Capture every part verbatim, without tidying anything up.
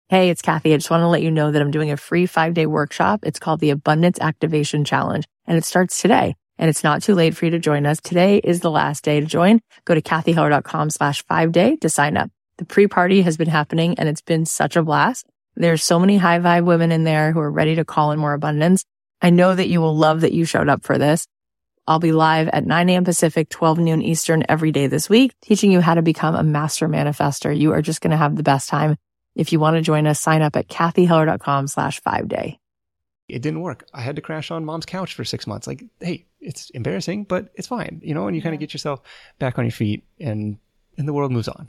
Hey, it's Kathy. I just want to let you know that I'm doing a free five-day workshop. It's called the Abundance Activation Challenge, and it starts today. And it's not too late for you to join us. Today is the last day to join. Go to kathyheller.com slash five day to sign up. The pre-party has been happening, and it's been such a blast. There's so many high vibe women in there who are ready to call in more abundance. I know that you will love that you showed up for this. I'll be live at nine a.m. Pacific, twelve noon Eastern every day this week, teaching you how to become a master manifester. You are just going to have the best time. If you want to join us, sign up at kathyheller.com slash five day. It didn't work. I had to crash on mom's couch for six months. Like, hey, it's embarrassing, but it's fine. You know, and you kind of get yourself back on your feet and, and the world moves on.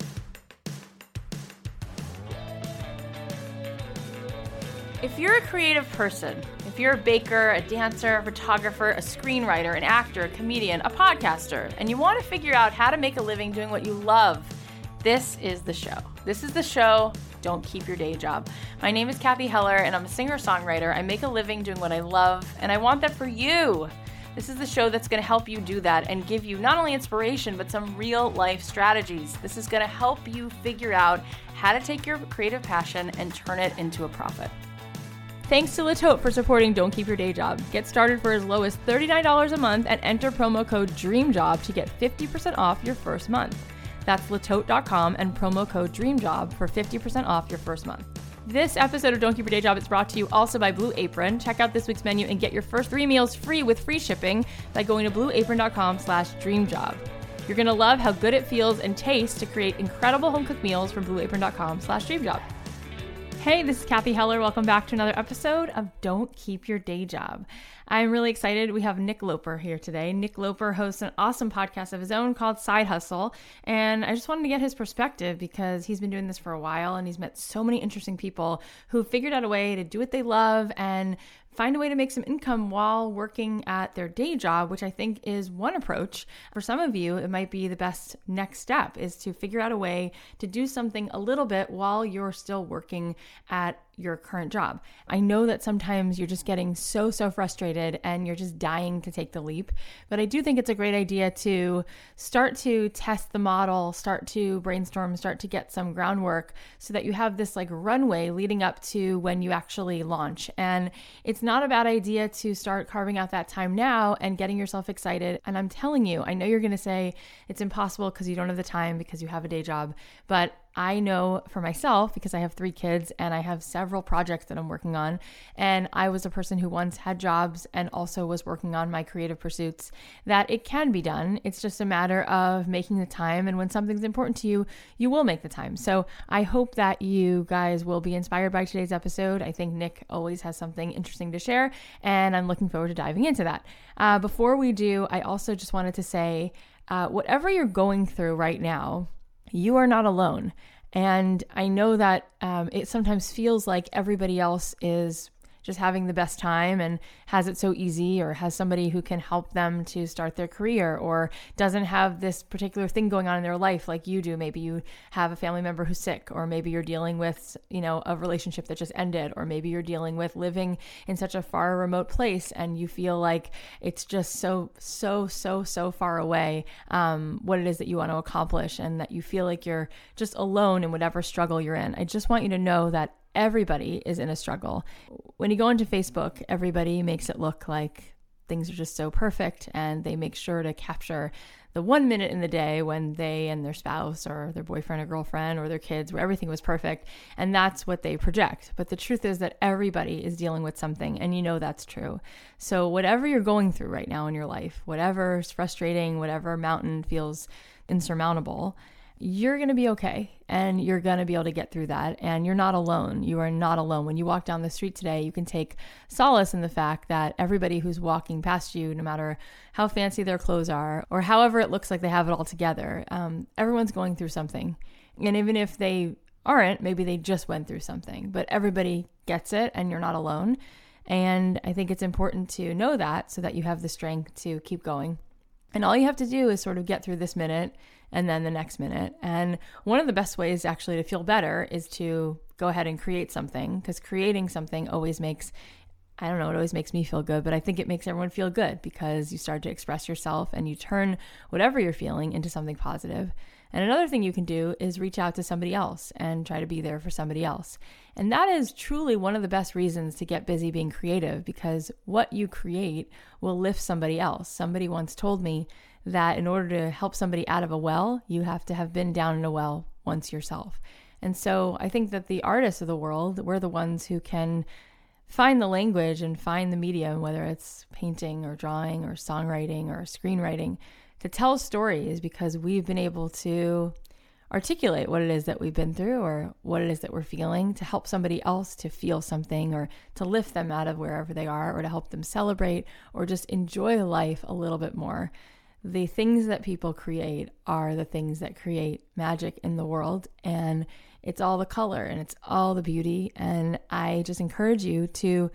If you're a creative person, if you're a baker, a dancer, a photographer, a screenwriter, an actor, a comedian, a podcaster, and you want to figure out how to make a living doing what you love, this is the show. This is the show. Don't keep your day job. My name is Kathy Heller, and I'm a singer-songwriter. I make a living doing what I love, and I want that for you. This is the show that's going to help you do that and give you not only inspiration, but some real-life strategies. This is going to help you figure out how to take your creative passion and turn it into a profit. Thanks to Le Tote for supporting Don't Keep Your Day Job. Get started for as low as thirty-nine dollars a month and enter promo code DREAMJOB to get fifty percent off your first month. That's le tote dot com and promo code DREAMJOB for fifty percent off your first month. This episode of Don't Keep Your Day Job is brought to you also by Blue Apron. Check out this week's menu and get your first three meals free with free shipping by going to blue apron dot com slash dream job. You're going to love how good it feels and tastes to create incredible home-cooked meals from blue apron dot com slash dream job. Hey, this is Kathy Heller. Welcome back to another episode of Don't Keep Your Day Job. I'm really excited. We have Nick Loper here today. Nick Loper hosts an awesome podcast of his own called Side Hustle. And I just wanted to get his perspective because he's been doing this for a while and he's met so many interesting people who figured out a way to do what they love and find a way to make some income while working at their day job, which I think is one approach. For some of you, it might be the best next step is to figure out a way to do something a little bit while you're still working at your current job. I know that sometimes you're just getting so, so frustrated and you're just dying to take the leap. But I do think it's a great idea to start to test the model, start to brainstorm, start to get some groundwork so that you have this like runway leading up to when you actually launch. And it's not a bad idea to start carving out that time now and getting yourself excited. And I'm telling you, I know you're going to say it's impossible because you don't have the time because you have a day job, but I know for myself, because I have three kids and I have several projects that I'm working on, and I was a person who once had jobs and also was working on my creative pursuits, that it can be done. It's just a matter of making the time, and when something's important to you, you will make the time. So I hope that you guys will be inspired by today's episode. I think Nick always has something interesting to share, and I'm looking forward to diving into that. Uh, before we do, I also just wanted to say, uh, whatever you're going through right now, you are not alone. And I know that um, it sometimes feels like everybody else is just having the best time and has it so easy, or has somebody who can help them to start their career, or doesn't have this particular thing going on in their life like you do. Maybe you have a family member who's sick, or maybe you're dealing with, you know, a relationship that just ended, or maybe you're dealing with living in such a far remote place and you feel like it's just so, so, so, so far away, um, what it is that you want to accomplish, and that you feel like you're just alone in whatever struggle you're in. I just want you to know that everybody is in a struggle. When you go into Facebook, everybody makes it look like things are just so perfect, and they make sure to capture the one minute in the day when they and their spouse or their boyfriend or girlfriend or their kids, where everything was perfect, and that's what they project. But the truth is that everybody is dealing with something, and you know that's true. So whatever you're going through right now in your life, whatever is frustrating, whatever mountain feels insurmountable, you're going to be okay, and you're going to be able to get through that, and you're not alone. You are not alone. When you walk down the street today, you can take solace in the fact that everybody who's walking past you, no matter how fancy their clothes are or however it looks like they have it all together, um, everyone's going through something. And even if they aren't, maybe they just went through something, but everybody gets it, and you're not alone. And I think it's important to know that so that you have the strength to keep going. And all you have to do is sort of get through this minute and then the next minute. And one of the best ways actually to feel better is to go ahead and create something, because creating something always makes, I don't know, it always makes me feel good, but I think it makes everyone feel good because you start to express yourself and you turn whatever you're feeling into something positive. And another thing you can do is reach out to somebody else and try to be there for somebody else. And that is truly one of the best reasons to get busy being creative, because what you create will lift somebody else. Somebody once told me that in order to help somebody out of a well, you have to have been down in a well once yourself. And so I think that the artists of the world, we're the ones who can find the language and find the medium, whether it's painting or drawing or songwriting or screenwriting, to tell stories, because we've been able to articulate what it is that we've been through or what it is that we're feeling to help somebody else to feel something, or to lift them out of wherever they are, or to help them celebrate or just enjoy life a little bit more. The things that people create are the things that create magic in the world, and it's all the color and it's all the beauty. And I just encourage you to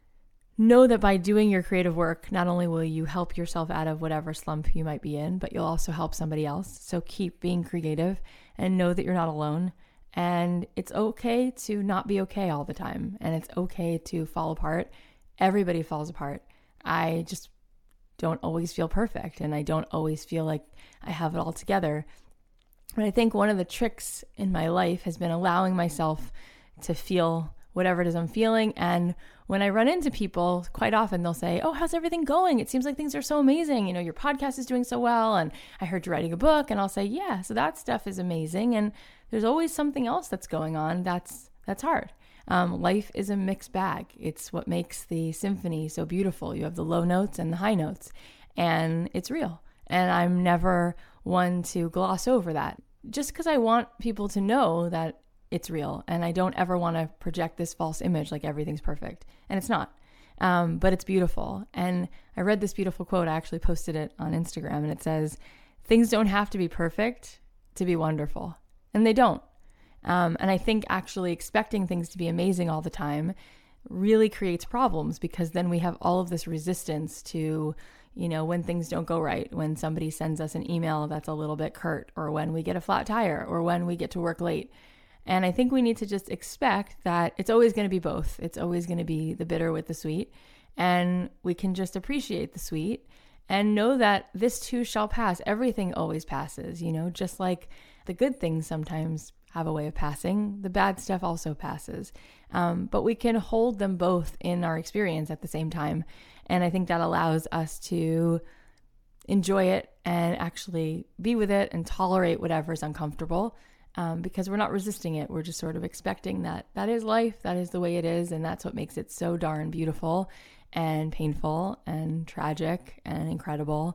know that by doing your creative work, not only will you help yourself out of whatever slump you might be in, but you'll also help somebody else. So keep being creative and know that you're not alone. And it's okay to not be okay all the time. And it's okay to fall apart. Everybody falls apart. I just don't always feel perfect, and I don't always feel like I have it all together. But I think one of the tricks in my life has been allowing myself to feel whatever it is I'm feeling. And when I run into people, quite often they'll say, "Oh, how's everything going? It seems like things are so amazing. You know, your podcast is doing so well. And I heard you're writing a book." And I'll say, "Yeah, so that stuff is amazing. And there's always something else that's going on that's that's hard." Um, life is a mixed bag. It's what makes the symphony so beautiful. You have the low notes and the high notes, and it's real. And I'm never one to gloss over that, just because I want people to know that it's real. And I don't ever want to project this false image like everything's perfect. And it's not, um, but it's beautiful. And I read this beautiful quote. I actually posted it on Instagram, and it says, "Things don't have to be perfect to be wonderful." And they don't. Um, and I think actually expecting things to be amazing all the time really creates problems, because then we have all of this resistance to, you know, when things don't go right, when somebody sends us an email that's a little bit curt, or when we get a flat tire, or when we get to work late. And I think we need to just expect that it's always going to be both. It's always going to be the bitter with the sweet. And we can just appreciate the sweet and know that this too shall pass. Everything always passes, you know, just like the good things sometimes have a way of passing, the bad stuff also passes. Um, but we can hold them both in our experience at the same time. And I think that allows us to enjoy it and actually be with it and tolerate whatever's uncomfortable, um, because we're not resisting it. We're just sort of expecting that that is life, that is the way it is. And that's what makes it so darn beautiful and painful and tragic and incredible.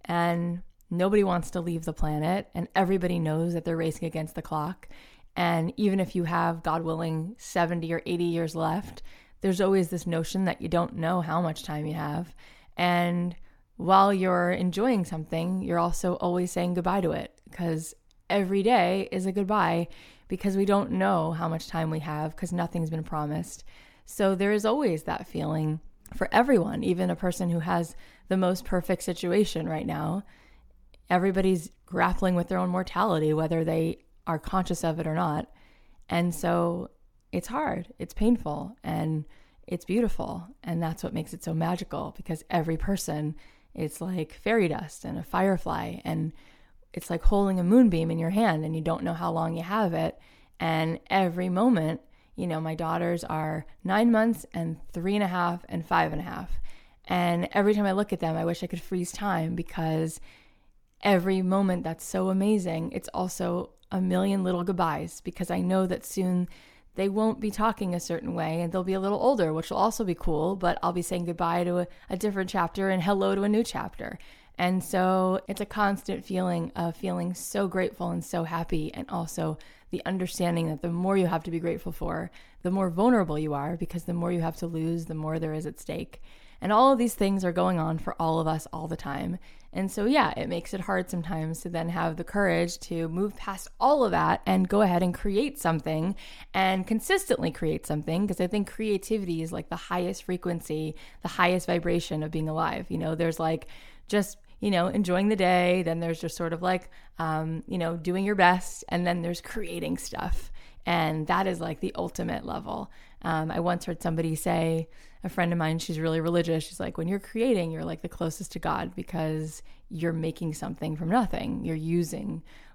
And nobody wants to leave the planet, and everybody knows that they're racing against the clock. And even if you have, God willing, seventy or eighty years left, there's always this notion that you don't know how much time you have. And while you're enjoying something, you're also always saying goodbye to it, because every day is a goodbye, because we don't know how much time we have, because nothing's been promised. So there is always that feeling for everyone, even a person who has the most perfect situation right now. Everybody's grappling with their own mortality, whether they are conscious of it or not. And so it's hard, it's painful, and it's beautiful. And that's what makes it so magical, because every person is like fairy dust and a firefly, and it's like holding a moonbeam in your hand, and you don't know how long you have it. And every moment, you know, my daughters are nine months and three and a half and five and a half. And every time I look at them, I wish I could freeze time, because every moment that's so amazing, it's also a million little goodbyes, because I know that soon they won't be talking a certain way, and they'll be a little older, which will also be cool, but I'll be saying goodbye to a, a different chapter and hello to a new chapter. And so it's a constant feeling of feeling so grateful and so happy, and also the understanding that the more you have to be grateful for, the more vulnerable you are, because the more you have to lose, the more there is at stake. And all of these things are going on for all of us all the time. And so, yeah, it makes it hard sometimes to then have the courage to move past all of that and go ahead and create something, and consistently create something, because I think creativity is like the highest frequency, the highest vibration of being alive. You know, there's like just, you know, enjoying the day, then there's just sort of like, um, you know, doing your best, and then there's creating stuff. And that is like the ultimate level. Um, I once heard somebody say, a friend of mine, she's really religious. She's like, when you're creating, you're like the closest to God, because you're making something from nothing. You're using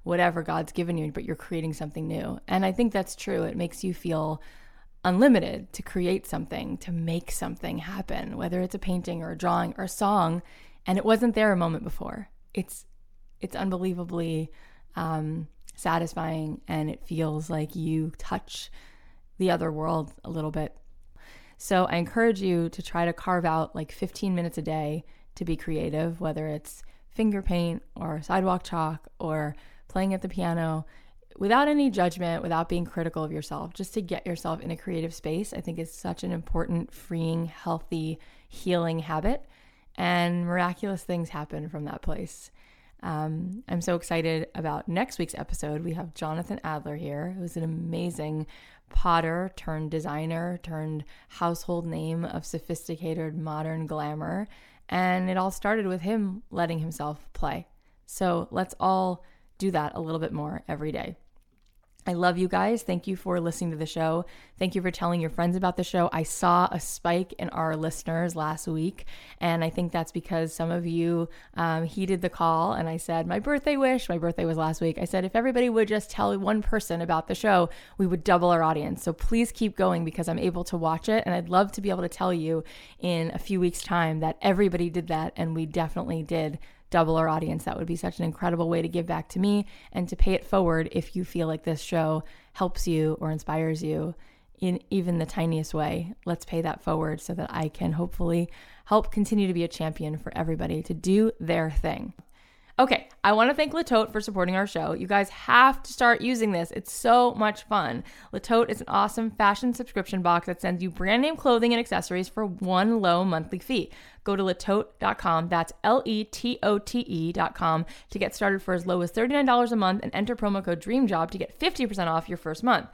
whatever God's given you, but you're creating something new. And I think that's true. It makes you feel unlimited to create something, to make something happen, whether it's a painting or a drawing or a song, and it wasn't there a moment before. It's it's unbelievably um, satisfying, and it feels like you touch the other world a little bit. So I encourage you to try to carve out like fifteen minutes a day to be creative, whether it's finger paint or sidewalk chalk or playing at the piano, without any judgment, without being critical of yourself, just to get yourself in a creative space. I think is such an important, freeing, healthy, healing habit, and miraculous things happen from that place. Um, I'm so excited about next week's episode. We have Jonathan Adler here, who's an amazing potter turned designer turned household name of sophisticated modern glamour. And it all started with him letting himself play. So let's all do that a little bit more every day. I love you guys. Thank you for listening to the show. Thank you for telling your friends about the show. I saw a spike in our listeners last week, and I think that's because some of you um, heeded the call, and I said, my birthday wish, my birthday was last week. I said, if everybody would just tell one person about the show, we would double our audience. So please keep going because I'm able to watch it, and I'd love to be able to tell you in a few weeks' time that everybody did that, and we definitely did double our audience. That would be such an incredible way to give back to me and to pay it forward if you feel like this show helps you or inspires you in even the tiniest way. Let's pay that forward so that I can hopefully help continue to be a champion for everybody to do their thing. Okay, I want to thank Le Tote for supporting our show. You guys have to start using this. It's so much fun. Le Tote is an awesome fashion subscription box that sends you brand name clothing and accessories for one low monthly fee. Go to letote dot com, that's L E T O T E dot com, to get started for as low as thirty-nine dollars a month and enter promo code DREAMJOB to get fifty percent off your first month.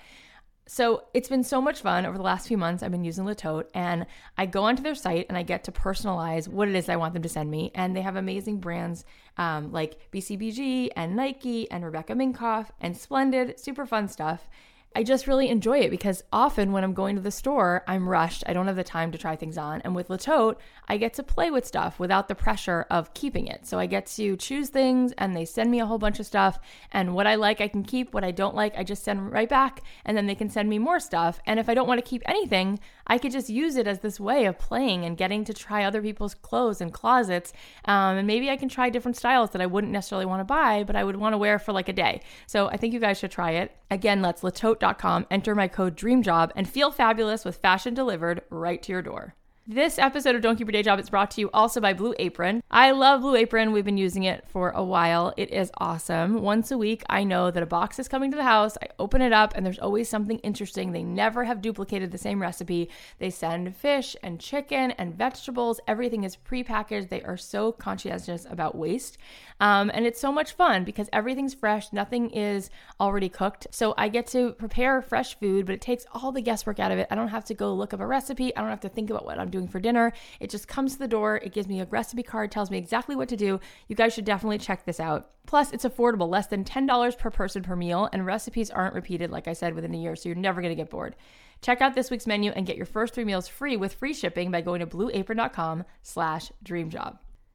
So it's been so much fun over the last few months. I've been using Le Tote, and I go onto their site and I get to personalize what it is I want them to send me. And they have amazing brands um, like B C B G and Nike and Rebecca Minkoff and Splendid, super fun stuff. I just really enjoy it because often when I'm going to the store, I'm rushed. I don't have the time to try things on. And with Le Tote, I get to play with stuff without the pressure of keeping it. So I get to choose things and they send me a whole bunch of stuff. And what I like, I can keep. What I don't like, I just send right back. And then they can send me more stuff. And if I don't want to keep anything, I could just use it as this way of playing and getting to try other people's clothes and closets. Um, and maybe I can try different styles that I wouldn't necessarily want to buy, but I would want to wear for like a day. So I think you guys should try it. Again, that's letote dot com, enter my code DREAMJOB, and feel fabulous with fashion delivered right to your door. This episode of Don't Keep Your Day Job is brought to you also by Blue Apron. I love Blue Apron. We've been using it for a while. It is awesome. Once a week, I know that a box is coming to the house. I open it up and there's always something interesting. They never have duplicated the same recipe. They send fish and chicken and vegetables. Everything is prepackaged. They are so conscientious about waste. Um, and it's so much fun because everything's fresh. Nothing is already cooked. So I get to prepare fresh food, but it takes all the guesswork out of it. I don't have to go look up a recipe. I don't have to think about what I'm doing for dinner. It just comes to the door. It gives me a recipe card, tells me exactly what to do. You guys should definitely check this out. Plus, it's affordable, less than ten dollars per person per meal, and recipes aren't repeated, like I said, within a year, so you're never going to get bored. Check out this week's menu and get your first three meals free with free shipping by going to blue apron dot com slash dream job.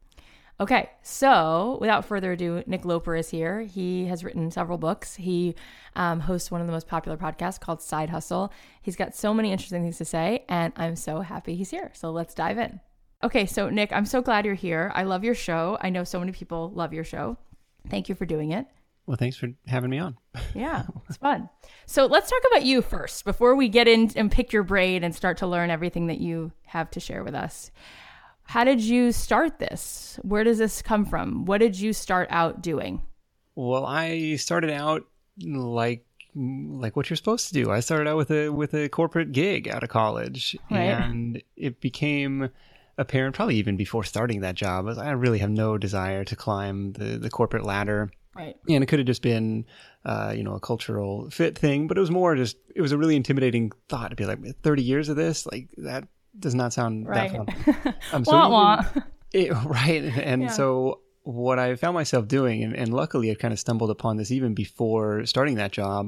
Okay, so without further ado, Nick Loper is here. He has written several books. He um, hosts one of the most popular podcasts called Side Hustle. He's got so many interesting things to say, and I'm so happy he's here. So let's dive in. Okay, so Nick, I'm so glad you're here. I love your show. I know so many people love your show. Thank you for doing it. Well, thanks for having me on. Yeah, it's fun. So let's talk about you first before we get in and pick your brain and start to learn everything that you have to share with us. How did you start this? Where does this come from? What did you start out doing? Well, I started out like like what you're supposed to do. I started out with a with a corporate gig out of college, right. And it became apparent probably even before starting that job. I really have no desire to climb the, the corporate ladder. Right. And it could have just been, uh, you know, a cultural fit thing, but it was more just, it was a really intimidating thought to be like, thirty years of this, like that does not sound right. that fun. Um, so wah, even, wah. It, right. And yeah. so what I found myself doing, and, and luckily I kind of stumbled upon this even before starting that job,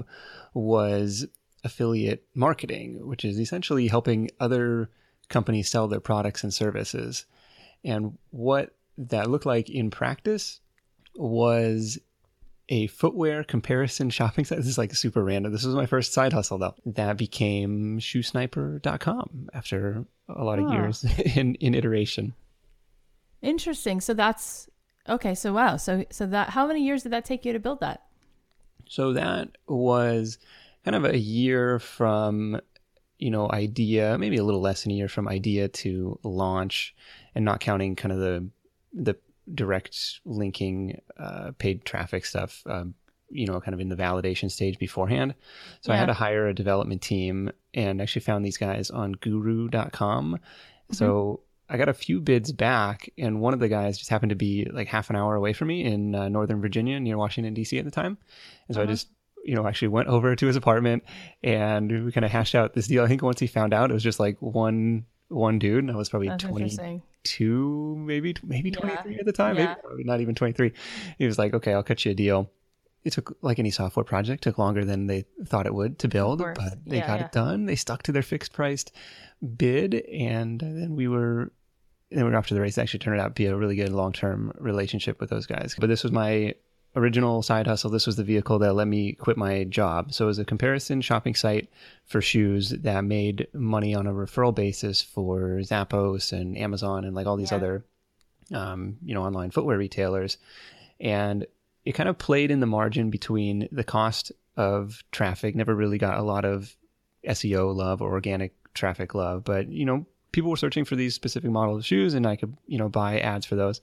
was affiliate marketing, which is essentially helping other companies sell their products and services. And what that looked like in practice was a footwear comparison shopping site. This is like super random. This was my first side hustle though. That became shoe sniper dot com after a lot of Oh. years in, in iteration. Interesting. So that's okay. So wow. So so that how many years did that take you to build that? So that was kind of a year from, you know, idea, maybe a little less than a year from idea to launch, and not counting kind of the the direct linking uh, paid traffic stuff, um, you know, kind of in the validation stage beforehand. So I Yeah. had to hire a development team and actually found these guys on guru dot com. So I got a few bids back, and one of the guys just happened to be like half an hour away from me in uh, Northern Virginia near Washington, D C at the time. And so I Uh-huh. just, you know, actually went over to his apartment and we kind of hashed out this deal. I think once he found out, it was just like one one dude, and I was probably That's interesting. twenty-two, maybe maybe Yeah. twenty-three at the time, Yeah. maybe probably not even twenty-three. He was like, okay, I'll cut you a deal. It took, like any software project, took longer than they thought it would to build, course. but they Yeah, got yeah. it done. They stuck to their fixed priced bid, and then we were then we were off to the race. It actually turned out to be a really good long-term relationship with those guys. But this was my original side hustle. This was the vehicle that let me quit my job. So it was a comparison shopping site for shoes that made money on a referral basis for Zappos and Amazon and like all these Yeah. other, um, you know, online footwear retailers. And it kind of played in the margin between the cost of traffic, never really got a lot of S E O love or organic traffic love, but, you know, people were searching for these specific models of shoes and I could, you know, buy ads for those.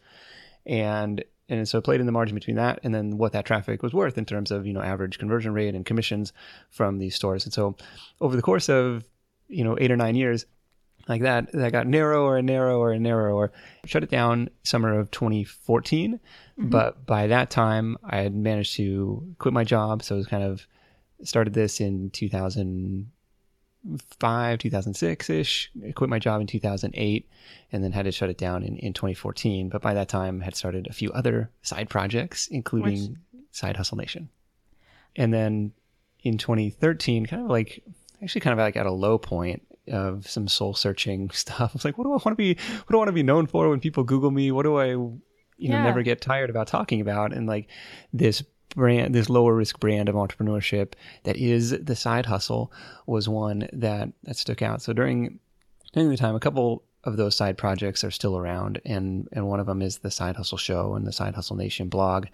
And and so it played in the margin between that and then what that traffic was worth in terms of, you know, average conversion rate and commissions from these stores. And so over the course of, you know, eight or nine years like that, that got narrower and narrower and narrower. Shut it down summer of twenty fourteen. Mm-hmm. But by that time I had managed to quit my job. So it was kind of started this in two thousand five, two thousand six ish. I quit my job in two thousand eight and then had to shut it down in, in twenty fourteen. But by that time had started a few other side projects, including Side Hustle Nation. And then in twenty thirteen, kind of like, actually kind of like at a low point of some soul searching stuff. I was like, what do I want to be, what do I want to be known for when people Google me? What do I, you know, Yeah. never get tired about talking about? And like this brand, this lower risk brand of entrepreneurship that is the side hustle was one that, that stuck out. So during, during the time, a couple of those side projects are still around. And, and one of them is the Side Hustle Show and the Side Hustle Nation blog.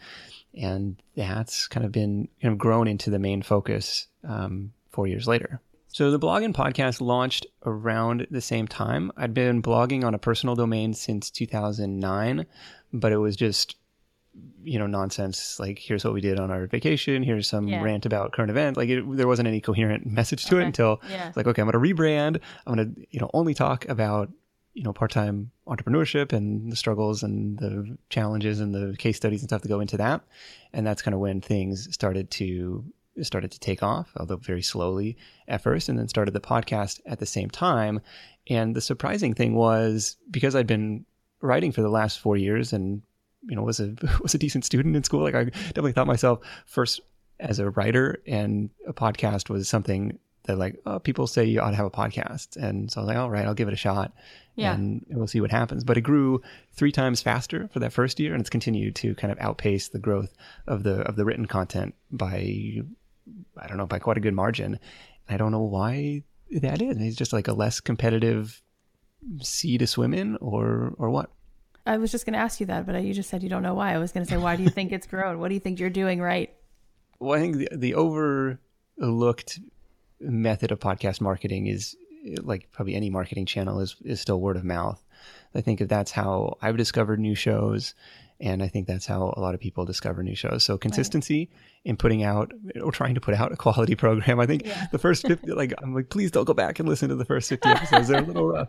And that's kind of been kind of grown into the main focus um, four years later. So the blog and podcast launched around the same time. I'd been blogging on a personal domain since two thousand nine, but it was just, you know, nonsense. Like, here's what we did on our vacation. Here's some Yeah. rant about current event. Like, it, there wasn't any coherent message to it Okay. until Yeah. it's like, okay, I'm going to rebrand. I'm going to, you know, only talk about, you know, part-time entrepreneurship and the struggles and the challenges and the case studies and stuff that go into that. And that's kind of when things started to started to take off, although very slowly at first, and then started the podcast at the same time. And the surprising thing was, because I'd been writing for the last four years and, you know, was a was a decent student in school, like I definitely thought myself first as a writer, and a podcast was something that, like, oh, people say you ought to have a podcast. And so I was like, all right, I'll give it a shot. Yeah. And we'll see what happens. But it grew three times faster for that first year, and it's continued to kind of outpace the growth of the of the written content by, I don't know, by quite a good margin. I don't know why that is. It's just like a less competitive sea to swim in, or or what? I was just going to ask you that, but you just said you don't know why. I was going to say, why do you think it's grown? What do you think you're doing right? Well, I think the, the overlooked method of podcast marketing is, like probably any marketing channel, is is still word of mouth. I think that that's how I've discovered new shows, and I think that's how a lot of people discover new shows. So consistency in putting out or trying to put out a quality program. I think Yeah. the first fifty, like, I'm like, please don't go back and listen to the first fifty episodes. They're a little rough,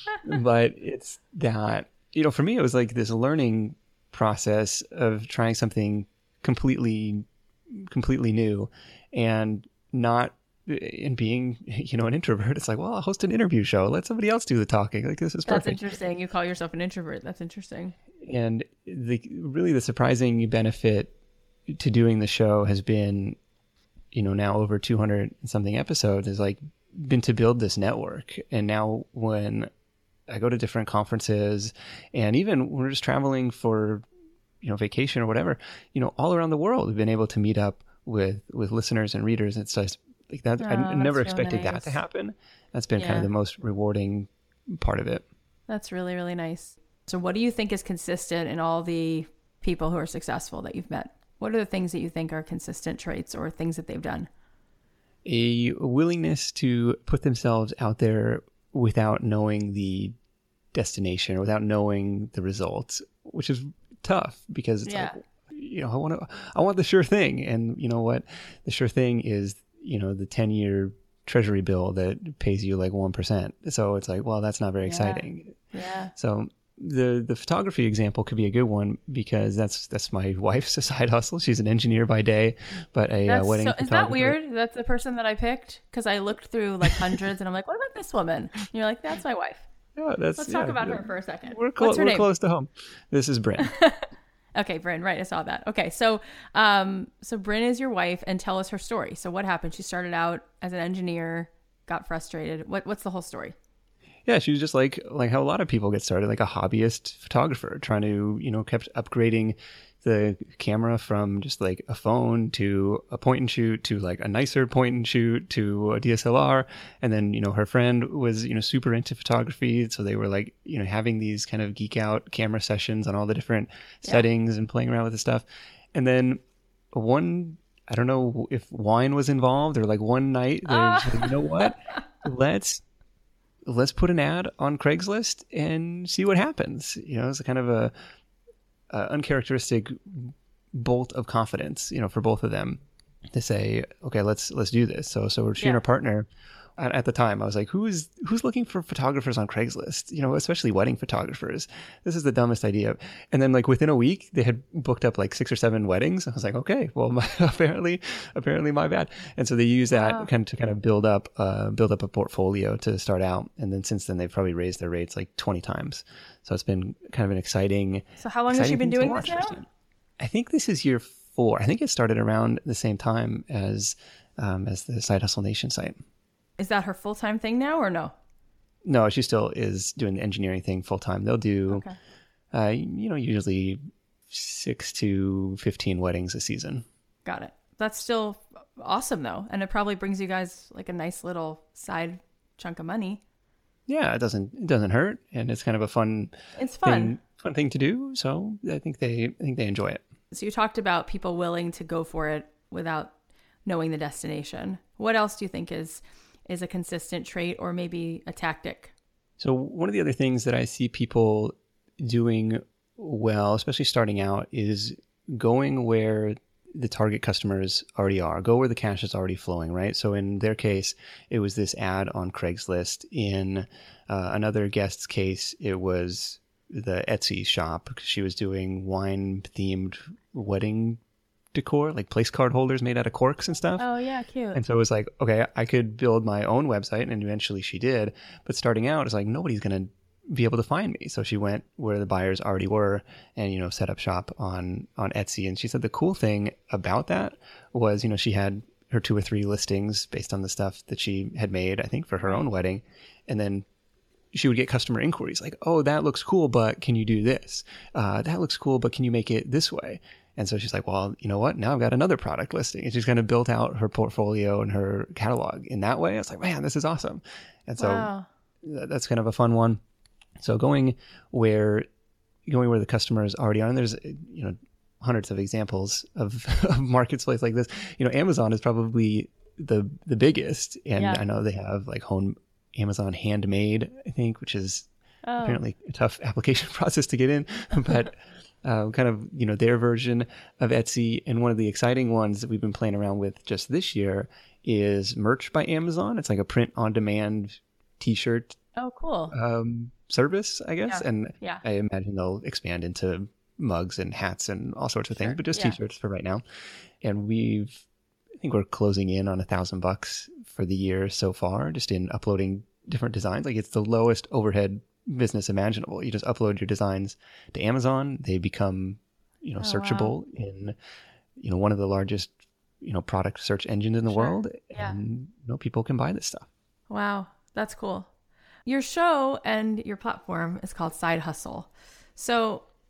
but it's that, you know, for me, it was like this learning process of trying something completely, completely new, and not, and being, you know, an introvert. It's like, well, I'll host an interview show. Let somebody else do the talking. Like, this is That's perfect. interesting. You call yourself an introvert. That's interesting. And the really the surprising benefit to doing the show has been, you know, now over two hundred and something episodes, is like been to build this network. And now when I go to different conferences, and even when we're just traveling for, you know, vacation or whatever, you know, all around the world, we've been able to meet up with, with listeners and readers. It's just like that. Oh, I n- never that's really expected nice. that to happen. That's been kind Yeah. of the most rewarding part of it. That's really, really nice. So what do you think is consistent in all the people who are successful that you've met? What are the things that you think are consistent traits or things that they've done? A willingness to put themselves out there without knowing the destination, without knowing the results, which is tough because it's Yeah. like, you know, I want to, I want the sure thing. And you know what? The sure thing is, you know, the ten year treasury bill that pays you like one percent. So it's like, well, that's not very Yeah. exciting. Yeah. So the the photography example could be a good one because that's that's my wife's side hustle. She's an engineer by day, but a uh, That's wedding so, photographer. is that weird? That's the person that I picked? Because I looked through like hundreds and I'm like, what about this woman? And you're like, that's my wife. Yeah, that's, Let's yeah, talk about yeah. her for a second. We're, clo- What's her we're name? close to home. This is Bryn. Okay, Bryn, right. I saw that. Okay, so um, so Bryn is your wife, and tell us her story. So what happened? She started out as an engineer, got frustrated. What what's the whole story? Yeah, she was just like like how a lot of people get started, like a hobbyist photographer, trying to, you know, kept upgrading the camera from just like a phone to a point and shoot to like a nicer point and shoot to a D S L R. And then, you know, her friend was, you know, super into photography. So they were like, you know, having these kind of geek out camera sessions on all the different Yeah. settings and playing around with the stuff. And then one, I don't know if wine was involved or like one night, they're Ah. just like, you know what? Let's let's put an ad on Craigslist and see what happens. You know, it's a kind of a, a uncharacteristic bolt of confidence, you know, for both of them to say, okay, let's, let's do this. So, so she Yeah. and her partner at, at the time, I was like, who's, who's looking for photographers on Craigslist? You know, especially wedding photographers. This is the dumbest idea. And then like within a week, they had booked up like six or seven weddings. I was like, okay, well, my, apparently, apparently my bad. And so they use that Wow. kind of to kind of build up, uh, build up a portfolio to start out. And then since then, they've probably raised their rates like twenty times. So it's been kind of an exciting. So how long has she exciting been thing to doing this watch for now? us. I think this is year four. I think it started around the same time as um, as the Side Hustle Nation site. Is that her full-time thing now or no? No, she still is doing the engineering thing full time. They'll do, Okay. uh, you know, usually six to fifteen weddings a season. Got it. That's still awesome though. And it probably brings you guys like a nice little side chunk of money. Yeah, it doesn't it doesn't hurt, and it's kind of a fun It's fun. thing, fun thing to do. So I think they I think they enjoy it. So you talked about people willing to go for it without knowing the destination. What else do you think is is a consistent trait or maybe a tactic? So one of the other things that I see people doing well, especially starting out, is going where the target customers already are. Go where the cash is already flowing, right? So in their case, it was this ad on Craigslist. In uh, another guest's case, it was the Etsy shop because she was doing wine-themed wedding decor, like place card holders made out of corks and stuff. Oh yeah, cute. And so it was like, okay, I could build my own website, and eventually she did. But starting out, it's like nobody's going to be able to find me. So she went where the buyers already were, and you know, set up shop on on Etsy. And she said the cool thing about that was, you know, she had her two or three listings based on the stuff that she had made, I think, for her own wedding, and then she would get customer inquiries like, oh, that looks cool, but can you do this? Uh, that looks cool, but can you make it this way? And so she's like, well, you know what? Now I've got another product listing. And she's going to build out her portfolio and her catalog in that way. I was like, man, this is awesome. And so Wow. th- that's kind of a fun one. So going where, going where the customers already are, and there's, you know, hundreds of examples of, of marketplace like this. You know, Amazon is probably the, the biggest. And Yeah. I know they have like home Amazon Handmade, I think, which is Oh. apparently a tough application process to get in, but uh, kind of, you know, their version of Etsy. And one of the exciting ones that we've been playing around with just this year is Merch by Amazon. It's like a print on demand t-shirt Oh, cool. um, service, I guess. Yeah. And Yeah. I imagine they'll expand into mugs and hats and all sorts of things, Sure. but just Yeah. t-shirts for right now. And we've, I think we're closing in on a thousand bucks for the year so far, just in uploading different designs. Like it's the lowest overhead business imaginable. You just upload your designs to Amazon. They become, you know, Oh, searchable in, you know, one of the largest, you know, product search engines in the Sure. world. Yeah. And, you know, people can buy this stuff. Wow, that's cool. Your show and your platform is called Side Hustle. So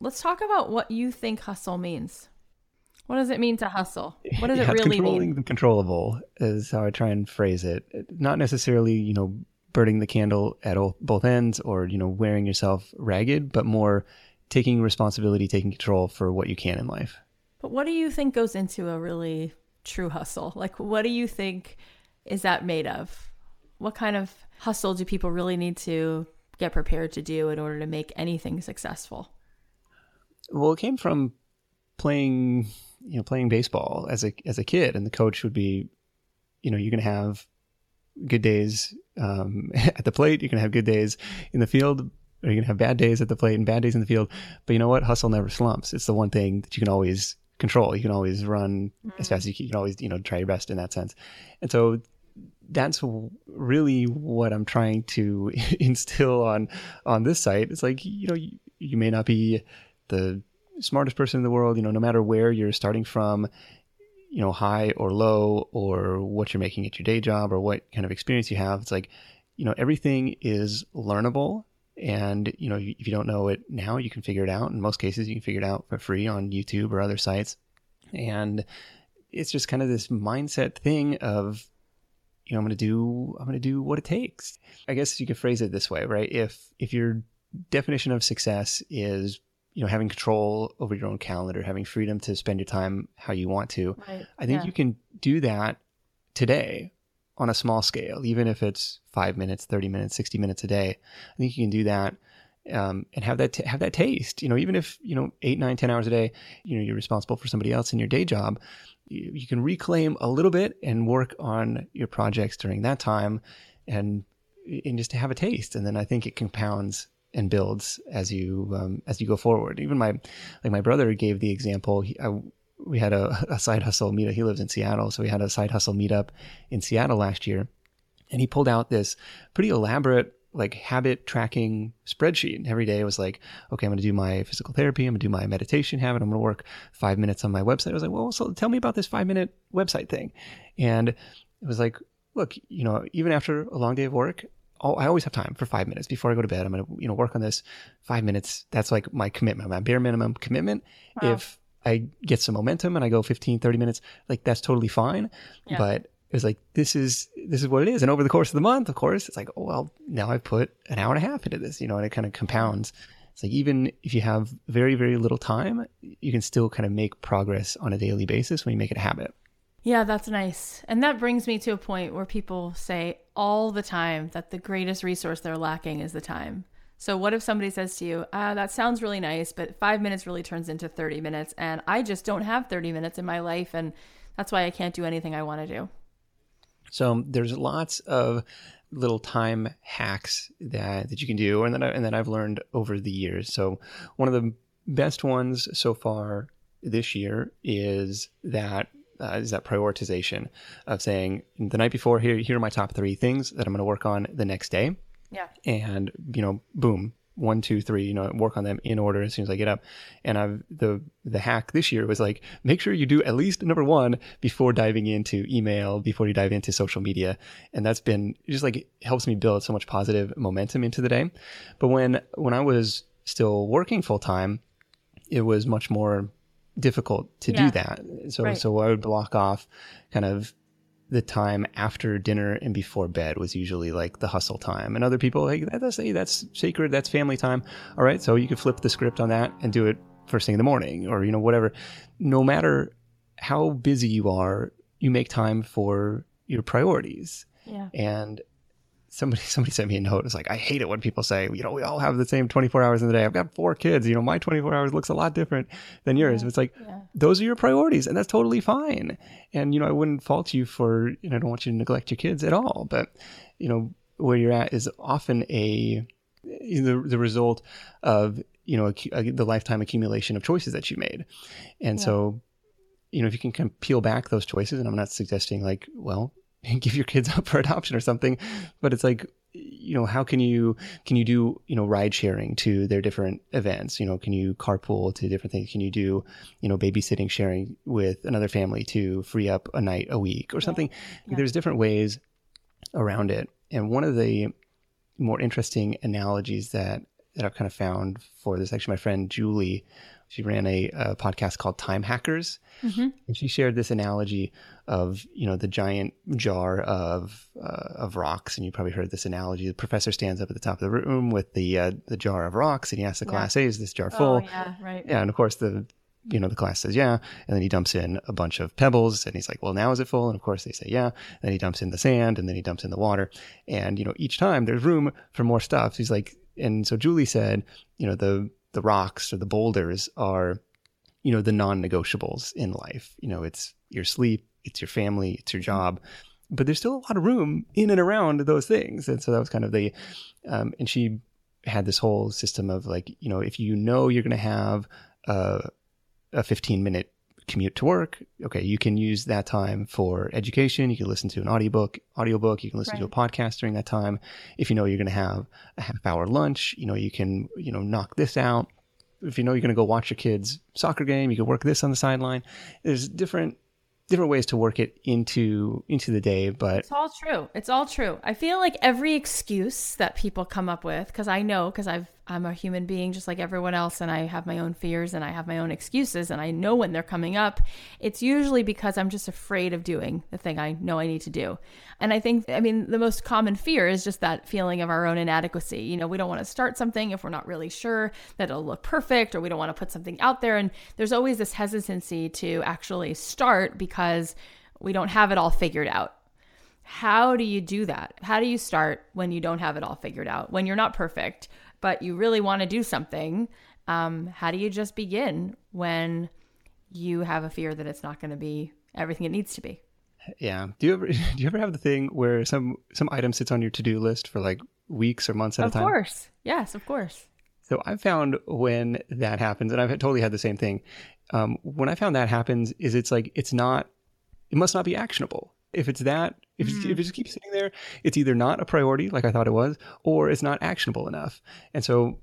Let's talk about what you think hustle means. What does it mean to hustle? What does yeah, it really controlling mean? the controllable is how I try and phrase it. Not necessarily, you know, burning the candle at all, both ends or, you know, wearing yourself ragged, but more taking responsibility, taking control for what you can in life. But what do you think goes into a really true hustle? Like, what do you think is that made of? What kind of hustle do people really need to get prepared to do in order to make anything successful? Well, it came from playing, you know, playing baseball as a as a kid, and the coach would be, you know, you're going to have good days um, at the plate, you're going to have good days in the field, or you're going to have bad days at the plate and bad days in the field. But you know what? Hustle never slumps. It's the one thing that you can always control. You can always run mm-hmm. as fast as you can. You can always, you know, try your best in that sense. And so that's really what I'm trying to instill on on this site. It's like, you know, you, you may not be the smartest person in the world, you know, no matter where you're starting from, you know, high or low, or what you're making at your day job, or what kind of experience you have. It's like, you know, everything is learnable. And, you know, if you don't know it now, you can figure it out. In most cases, you can figure it out for free on YouTube or other sites. And it's just kind of this mindset thing of, you know, I'm going to do, I'm going to do what it takes. I guess you could phrase it this way, right? If, if your definition of success is, you know, having control over your own calendar, having freedom to spend your time how you want to, right. I think yeah. you can do that today on a small scale, even if it's five minutes, thirty minutes, sixty minutes a day. I think you can do that um, and have that, t- have that taste, you know, even if, you know, eight, nine, ten hours a day, you know, you're responsible for somebody else in your day job, you, you can reclaim a little bit and work on your projects during that time and, and just to have a taste. And then I think it compounds and builds as you um, as you go forward. Even my like my brother gave the example. He, I, we had a, a side hustle meetup. He lives in Seattle, so we had a side hustle meetup in Seattle last year, and he pulled out this pretty elaborate like habit tracking spreadsheet. And every day it was like, okay, I'm going to do my physical therapy. I'm going to do my meditation habit. I'm going to work five minutes on my website. I was like, well, so tell me about this five minute website thing. And it was like, look, you know, even after a long day of work, I always have time for five minutes before I go to bed. I'm going to, you know, work on this five minutes. That's like my commitment, my bare minimum commitment. Wow. If I get some momentum and I go fifteen, thirty minutes, like that's totally fine. Yeah. But it was like, this is, this is what it is. And over the course of the month, of course, it's like, oh, well, now I've put an hour and a half into this, you know, and it kind of compounds. It's like, even if you have very, very little time, you can still kind of make progress on a daily basis when you make it a habit. Yeah, that's nice. And that brings me to a point where people say all the time that the greatest resource they're lacking is the time. So what if somebody says to you, ah, that sounds really nice, but five minutes really turns into thirty minutes. And I just don't have thirty minutes in my life. And that's why I can't do anything I want to do. So there's lots of little time hacks that, that you can do. And then, I, and then I've learned over the years. So one of the best ones so far this year is that Uh, is that prioritization of saying the night before, here, here are my top three things that I'm going to work on the next day. Yeah. And, you know, boom, one, two, three, you know, work on them in order as soon as I get up. And I've, the, the hack this year was like, make sure you do at least number one before diving into email, before you dive into social media. And that's been just like, it helps me build so much positive momentum into the day. But when, when I was still working full time, it was much more difficult to yeah. do that. So, right. so I would block off kind of the time after dinner and before bed was usually like the hustle time. And other people, like, that's, hey, that's sacred. That's family time. All right. So you could flip the script on that and do it first thing in the morning, or, you know, whatever. No matter how busy you are, you make time for your priorities. Yeah. And Somebody somebody sent me a note. It's like, I hate it when people say, you know, we all have the same twenty-four hours in the day. I've got four kids. You know, my twenty-four hours looks a lot different than yours. Yeah, it's like, yeah. those are your priorities, and that's totally fine. And, you know, I wouldn't fault you for, you know, I don't want you to neglect your kids at all. But, you know, where you're at is often a, the, the result of, you know, a, a, the lifetime accumulation of choices that you made. And yeah. so, you know, if you can kind of peel back those choices, and I'm not suggesting like, well, give your kids up for adoption or something, but it's like, you know, how can you, can you do, you know, ride sharing to their different events? You know, can you carpool to different things? Can you do, you know, babysitting sharing with another family to free up a night a week or something? Yeah. Yeah. There's different ways around it. And one of the more interesting analogies that that I've kind of found for this. Actually, my friend Julie, she ran a, a podcast called Time Hackers, mm-hmm. and she shared this analogy of, you know, the giant jar of uh, of rocks. And you probably heard this analogy. The professor stands up at the top of the room with the uh, the jar of rocks, and he asks the class, yeah. "Hey, is this jar full?" Oh, yeah, right. Yeah, and of course the you know the class says yeah, and then he dumps in a bunch of pebbles, and he's like, "Well, now is it full?" And of course they say yeah. Then he dumps in the sand, and then he dumps in the water, and you know each time there's room for more stuff. He's like, and so Julie said, you know the the rocks or the boulders are, you know, the non-negotiables in life. You know, it's your sleep, it's your family, it's your job, but there's still a lot of room in and around those things. And so that was kind of the, um, and she had this whole system of like, you know, if you know you're going to have a, a fifteen minute commute to work, okay, you can use that time for education. You can listen to an audiobook, audiobook. You can listen right. to a podcast during that time. If you know you're going to have a half hour lunch, you know, you can, you know, knock this out. If you know you're going to go watch your kid's soccer game, you can work this on the sideline. There's different different ways to work it into into the day, but it's all true. It's all true. I feel like every excuse that people come up with, because I know, because I've I'm a human being just like everyone else, and I have my own fears and I have my own excuses, and I know when they're coming up. It's usually because I'm just afraid of doing the thing I know I need to do. And I think, I mean, the most common fear is just that feeling of our own inadequacy. You know, we don't want to start something if we're not really sure that it'll look perfect, or we don't want to put something out there. And there's always this hesitancy to actually start because we don't have it all figured out. How do you do that? How do you start when you don't have it all figured out, when you're not perfect, but you really want to do something? Um, how do you just begin when you have a fear that it's not going to be everything it needs to be? Yeah. Do you ever do you ever have the thing where some some item sits on your to-do list for like weeks or months at of a time? Of course. Yes, of course. So I've found when that happens, and I've totally had the same thing. Um, when I found that happens, is it's like it's not. It must not be actionable. If it's that, if, mm. it's, if it just keeps sitting there, it's either not a priority like I thought it was, or it's not actionable enough. And so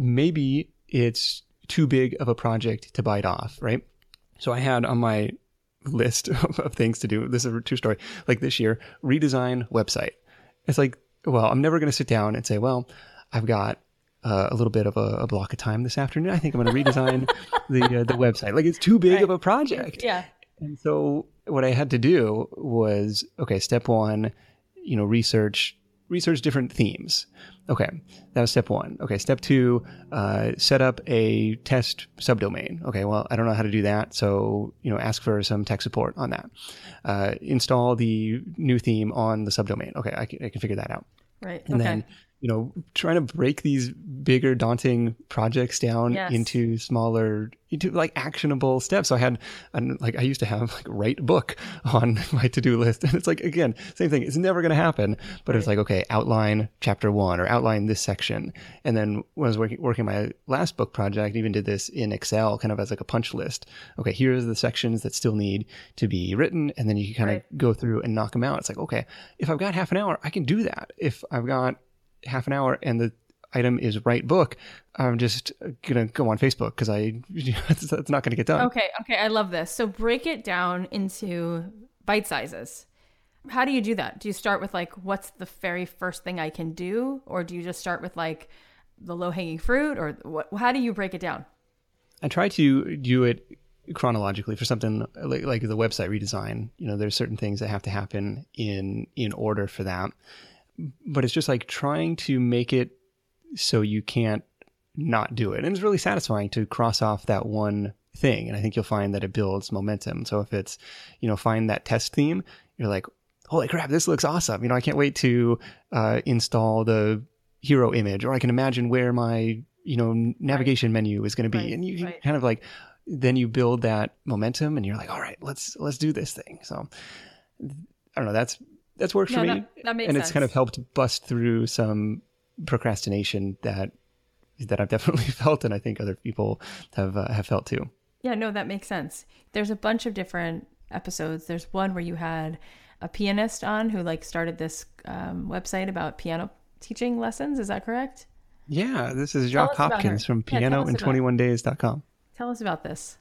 maybe it's too big of a project to bite off, right? So I had on my list of, of things to do, this is a true story, like this year, redesign website. It's like, well, I'm never going to sit down and say, well, I've got uh, a little bit of a, a block of time this afternoon. I think I'm going to redesign the uh, the website. Like it's too big right. of a project. Yeah. And so what I had to do was, okay, step one, you know, research, research different themes. Okay. That was step one. Okay. Step two, uh, set up a test subdomain. Okay. Well, I don't know how to do that. So, you know, ask for some tech support on that. Uh, install the new theme on the subdomain. Okay. I can, I can figure that out. Right. And okay. then, you know, trying to break these bigger, daunting projects down yes. into smaller, into like actionable steps. So I had, like, I used to have like write book on my to-do list. And it's like, again, same thing. It's never going to happen. But right. it's like, okay, outline chapter one or outline this section. And then when I was working, working my last book project, I even did this in Excel kind of as like a punch list. Okay, here's the sections that still need to be written. And then you can kind right. of go through and knock them out. It's like, okay, if I've got half an hour, I can do that. If I've got half an hour and the item is write book, I'm just gonna go on Facebook because I it's, it's not gonna get done. Okay, okay, I love this. So break it down into bite sizes. How do you do that? Do you start with like, what's the very first thing I can do, or do you just start with like the low hanging fruit, or what? How do you break it down? I try to do it chronologically for something like, like the website redesign. You know, there's certain things that have to happen in in order for that. But it's just like trying to make it so you can't not do it. And it's really satisfying to cross off that one thing. And I think you'll find that it builds momentum. So if it's, you know, find that test theme, you're like, holy crap, this looks awesome. You know, I can't wait to uh, install the hero image, or I can imagine where my, you know, navigation right. menu is going to be. Right. And you right. kind of like, then you build that momentum and you're like, all right, let's, let's do this thing. So I don't know. That's, That's worked no, for me, that, that makes and sense. It's kind of helped bust through some procrastination that that I've definitely felt, and I think other people have uh, have felt too. Yeah, no, that makes sense. There's a bunch of different episodes. There's one where you had a pianist on who like started this um, website about piano teaching lessons. Is that correct? Yeah, this is Jacques Hopkins from piano in twenty-one days dot com. Tell us about this.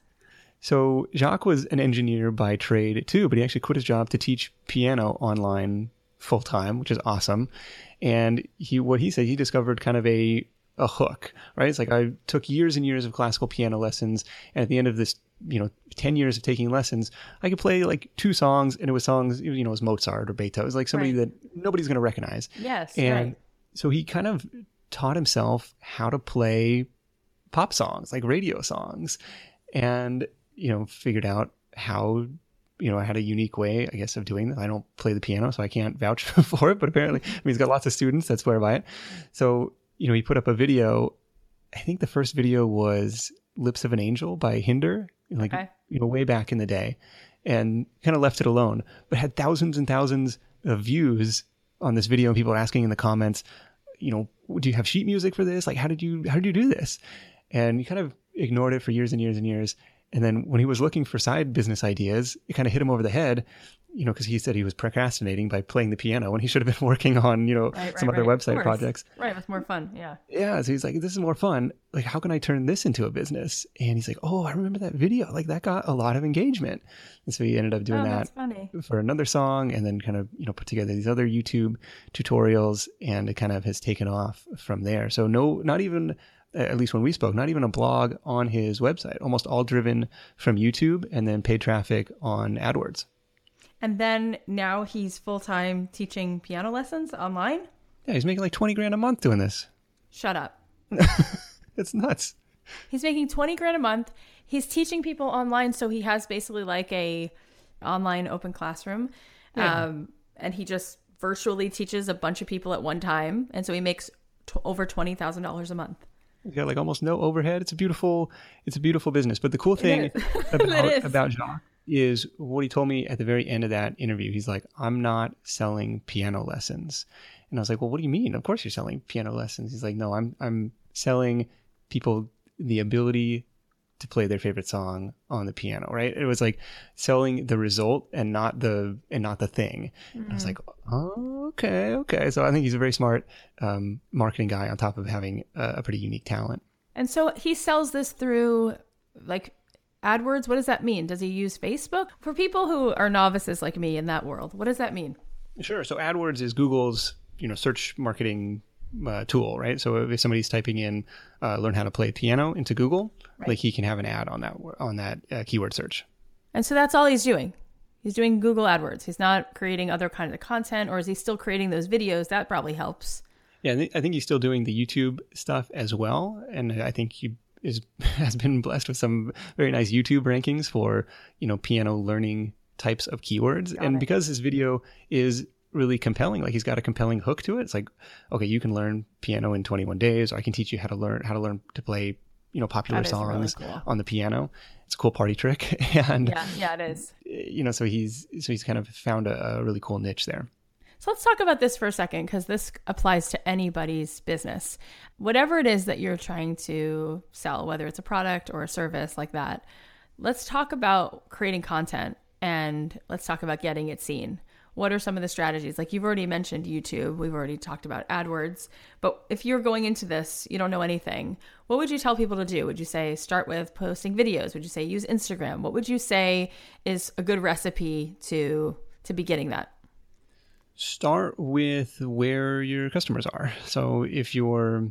So Jacques was an engineer by trade too, but he actually quit his job to teach piano online full time, which is awesome. And he, what he said, he discovered kind of a, a hook, right? It's like I took years and years of classical piano lessons, and at the end of this, you know, ten years of taking lessons, I could play like two songs, and it was songs, you know, it was Mozart or Beethoven. It was like somebody right. that nobody's going to recognize. Yes, and right. so he kind of taught himself how to play pop songs, like radio songs, and, you know, figured out how, you know, I had a unique way, I guess, of doing that. I don't play the piano, so I can't vouch for it, but apparently, I mean, he's got lots of students that swear by it. So, you know, he put up a video. I think the first video was Lips of an Angel by Hinder, like, okay. you know, way back in the day, and kind of left it alone, but had thousands and thousands of views on this video. And people are asking in the comments, you know, do you have sheet music for this? Like, how did you, how did you do this? And he kind of ignored it for years and years and years. And then when he was looking for side business ideas, it kind of hit him over the head, you know, because he said he was procrastinating by playing the piano when he should have been working on, you know, right, some right, other right. website projects. Right. It's more fun. Yeah. Yeah. So he's like, this is more fun. Like, how can I turn this into a business? And he's like, oh, I remember that video. Like, that got a lot of engagement. And so he ended up doing oh, that that's funny. for another song, and then kind of, you know, put together these other YouTube tutorials, and it kind of has taken off from there. So no, not even, at least when we spoke, not even a blog on his website, almost all driven from YouTube and then paid traffic on AdWords. And then now he's full-time teaching piano lessons online? Yeah, he's making like twenty grand a month doing this. Shut up. It's nuts. He's making twenty grand a month. He's teaching people online, so he has basically like a online open classroom. Yeah. Um, and he just virtually teaches a bunch of people at one time. And so he makes t- over twenty thousand dollars a month. He's got like almost no overhead. It's a beautiful, it's a beautiful business. But the cool thing about, about Jacques is what he told me at the very end of that interview. He's like, I'm not selling piano lessons. And I was like, well, what do you mean? Of course you're selling piano lessons. He's like, no, I'm, I'm selling people the ability to play their favorite song on the piano, right? It was like selling the result and not the and not the thing. Mm-hmm. I was like, oh, okay, okay. So I think he's a very smart um, marketing guy on top of having a, a pretty unique talent. And so he sells this through like AdWords. What does that mean? Does he use Facebook? For people who are novices like me in that world, what does that mean? Sure. So AdWords is Google's, you know, search marketing Uh, tool, right? So if somebody's typing in uh, learn how to play piano into Google, right. like he can have an ad on that on that uh, keyword search. And so that's all he's doing. He's doing Google AdWords. He's not creating other kinds of content, or is he still creating those videos? That probably helps. Yeah, I think he's still doing the YouTube stuff as well, and I think he is has been blessed with some very nice YouTube rankings for, you know, piano learning types of keywords. Got and it. Because his video is really compelling, like he's got a compelling hook to it. It's like, okay, you can learn piano in twenty-one days, or I can teach you how to learn how to learn to play, you know, popular songs really cool. on the piano. It's a cool party trick. And yeah, yeah, it is. You know, so he's so he's kind of found a, a really cool niche there. So let's talk about this for a second, because this applies to anybody's business. Whatever it is that you're trying to sell, whether it's a product or a service like that, let's talk about creating content, and let's talk about getting it seen. What are some of the strategies? Like you've already mentioned YouTube. We've already talked about AdWords. But if you're going into this, you don't know anything, what would you tell people to do? Would you say start with posting videos? Would you say use Instagram? What would you say is a good recipe to to be getting that? Start with where your customers are. So if you're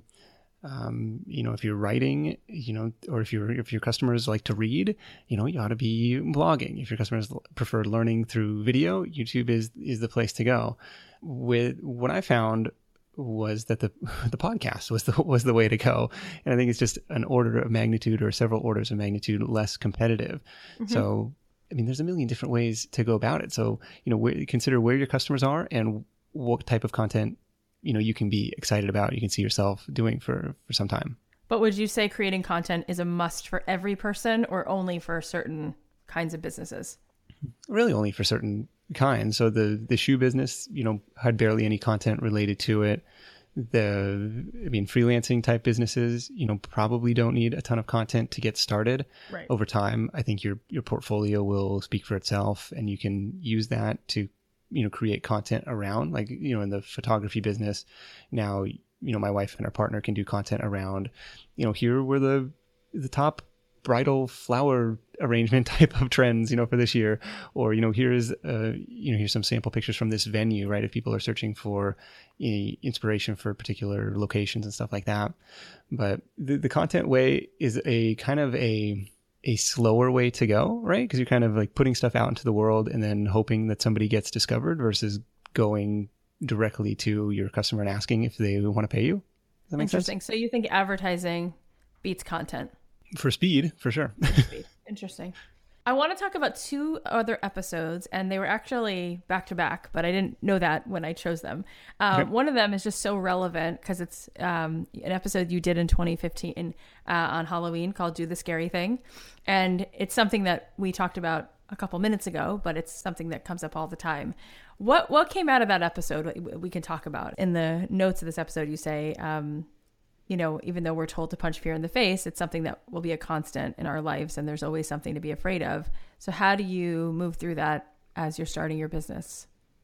Um, you know, if you're writing, you know, or if you're, if your customers like to read, you know, you ought to be blogging. If your customers prefer learning through video, YouTube is, is the place to go. With what I found was that the, the podcast was the, was the way to go. And I think it's just an order of magnitude or several orders of magnitude less competitive. Mm-hmm. So, I mean, there's a million different ways to go about it. So, you know, wh- consider where your customers are and what type of content you know, you can be excited about, you can see yourself doing for, for some time. But would you say creating content is a must for every person, or only for certain kinds of businesses? Really only for certain kinds. So the, the shoe business, you know, had barely any content related to it. The, I mean, freelancing type businesses, you know, probably don't need a ton of content to get started. Right. Over time, I think your, your portfolio will speak for itself, and you can use that to, you know, create content around, like, you know, in the photography business now, you know, my wife and our partner can do content around, you know, here were the, the top bridal flower arrangement type of trends, you know, for this year, or, you know, here's, uh, you know, here's some sample pictures from this venue, right? If people are searching for uh, inspiration for particular locations and stuff like that. But the, the content way is a kind of a, a slower way to go, right? Because you're kind of like putting stuff out into the world and then hoping that somebody gets discovered versus going directly to your customer and asking if they want to pay you. Does that make Interesting. sense? So you think advertising beats content? For speed, for sure. Speed. Interesting. I want to talk about two other episodes, and they were actually back to back, but I didn't know that when I chose them. Um, Okay. One of them is just so relevant because it's um, an episode you did in twenty fifteen uh, on Halloween called Do the Scary Thing. And it's something that we talked about a couple minutes ago, but it's something that comes up all the time. What what came out of that episode we can talk about. In the notes of this episode, you say, um, you know, even though we're told to punch fear in the face, it's something that will be a constant in our lives, and there's always something to be afraid of. So how do you move through that as you're starting your business?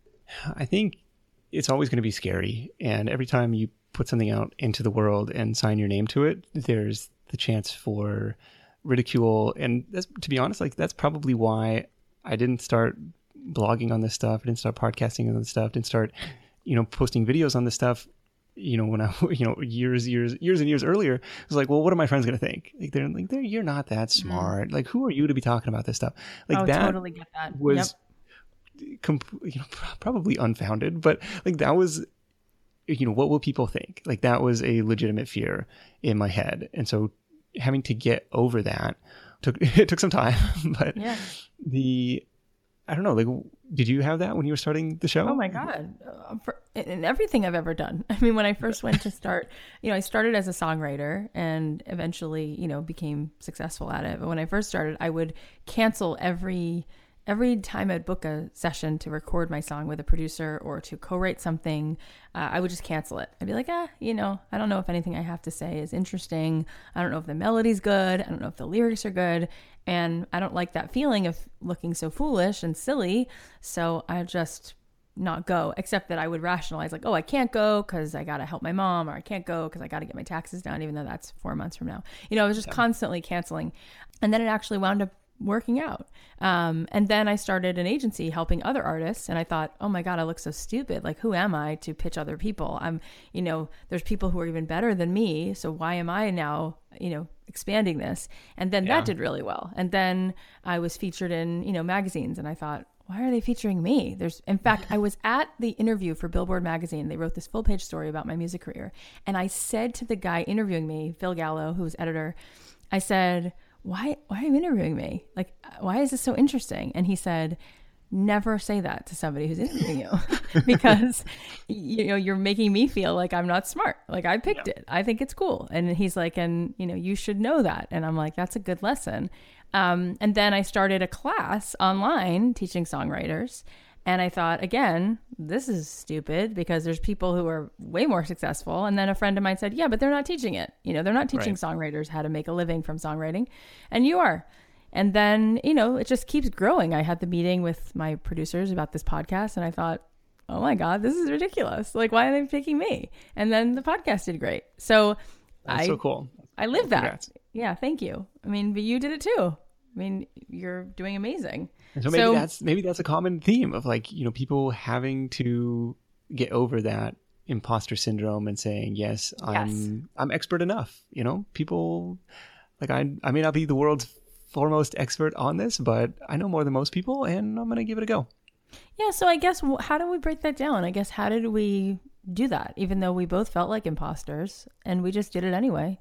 I think it's always going to be scary. And every time you put something out into the world and sign your name to it, there's the chance for ridicule. And that's, to be honest, like that's probably why I didn't start blogging on this stuff. I didn't start podcasting on this stuff. Didn't start, you know, posting videos on this stuff. You know, when I, you know, years, years, years and years earlier, it was like, well, what are my friends going to think? Like, they're like, they're, you're not that smart. Mm-hmm. Like, who are you to be talking about this stuff? Like, oh, that totally get that. was, yep. com- you know, probably unfounded, but like, that was, you know, what will people think? Like, that was a legitimate fear in my head. And so having to get over that took, it took some time, but yeah. the, I don't know, like, did you have that when you were starting the show? Oh my God. Uh, for, in everything I've ever done. I mean, when I first went to start, you know, I started as a songwriter and eventually, you know, became successful at it. But when I first started, I would cancel every, every time I'd book a session to record my song with a producer or to co-write something, uh, I would just cancel it. I'd be like, ah, you know, I don't know if anything I have to say is interesting. I don't know if the melody's good. I don't know if the lyrics are good. And I don't like that feeling of looking so foolish and silly. So I just not go, except that I would rationalize like, oh, I can't go because I got to help my mom, or I can't go because I got to get my taxes done, even though that's four months from now. You know, I was just yeah. constantly canceling. And then it actually wound up working out. Um, and then I started an agency helping other artists. And I thought, oh my God, I look so stupid. Like, who am I to pitch other people? I'm, you know, there's people who are even better than me. So why am I now, you know, expanding this? And then yeah. that did really well. And then I was featured in, you know, magazines, and I thought, why are they featuring me? There's, in fact, I was at the interview for Billboard magazine. They wrote this full page story about my music career. And I said to the guy interviewing me, Phil Gallo, who was editor, I said, why, why are you interviewing me? Like, why is this so interesting? And he said, never say that to somebody who's interviewing you because, you know, you're making me feel like I'm not smart. Like, I picked yeah. it. I think it's cool. And he's like, and, you know, you should know that. And I'm like, that's a good lesson. Um, and then I started a class online teaching songwriters. And I thought, again, this is stupid because there's people who are way more successful. And then a friend of mine said, yeah, but they're not teaching it. You know, they're not teaching right. songwriters how to make a living from songwriting. And you are. And then, you know, it just keeps growing. I had the meeting with my producers about this podcast, and I thought, oh my God, this is ridiculous. Like, why are they picking me? And then the podcast did great. So That's I, so cool. I live that. Congrats. Yeah. Thank you. I mean, but you did it too. I mean, you're doing amazing. And so maybe so, that's maybe that's a common theme of, like, you know, people having to get over that imposter syndrome and saying, yes, I'm yes. I'm expert enough. You know, people like I I may not be the world's foremost expert on this, but I know more than most people, and I'm going to give it a go. Yeah. So I guess, how do we break that down? I guess, how did we do that? Even though we both felt like imposters and we just did it anyway.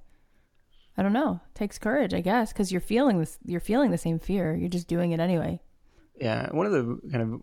I don't know. It takes courage, I guess, because you're feeling this, you're feeling the same fear. You're just doing it anyway. Yeah. One of the kind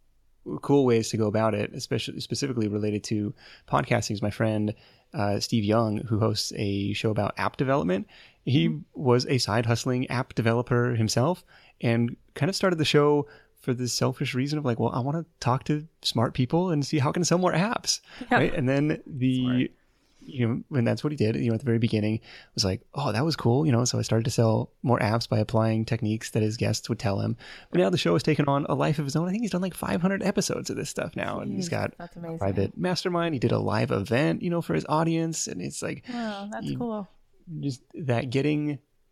of cool ways to go about it, especially specifically related to podcasting, is my friend, uh, Steve Young, who hosts a show about app development. He mm-hmm. was a side hustling app developer himself and kind of started the show for the selfish reason of like, well, I want to talk to smart people and see how can I sell more apps. Yeah. Right. And then the, smart. you know, and that's what he did, you know, at the very beginning, was like, oh, that was cool. You know, so I started to sell more apps by applying techniques that his guests would tell him. But now the show has taken on a life of his own. I think he's done like five hundred episodes of this stuff now. Jeez, and he's got a private mastermind. He did a live event, you know, for his audience. And it's like, wow, that's you, cool. Just that getting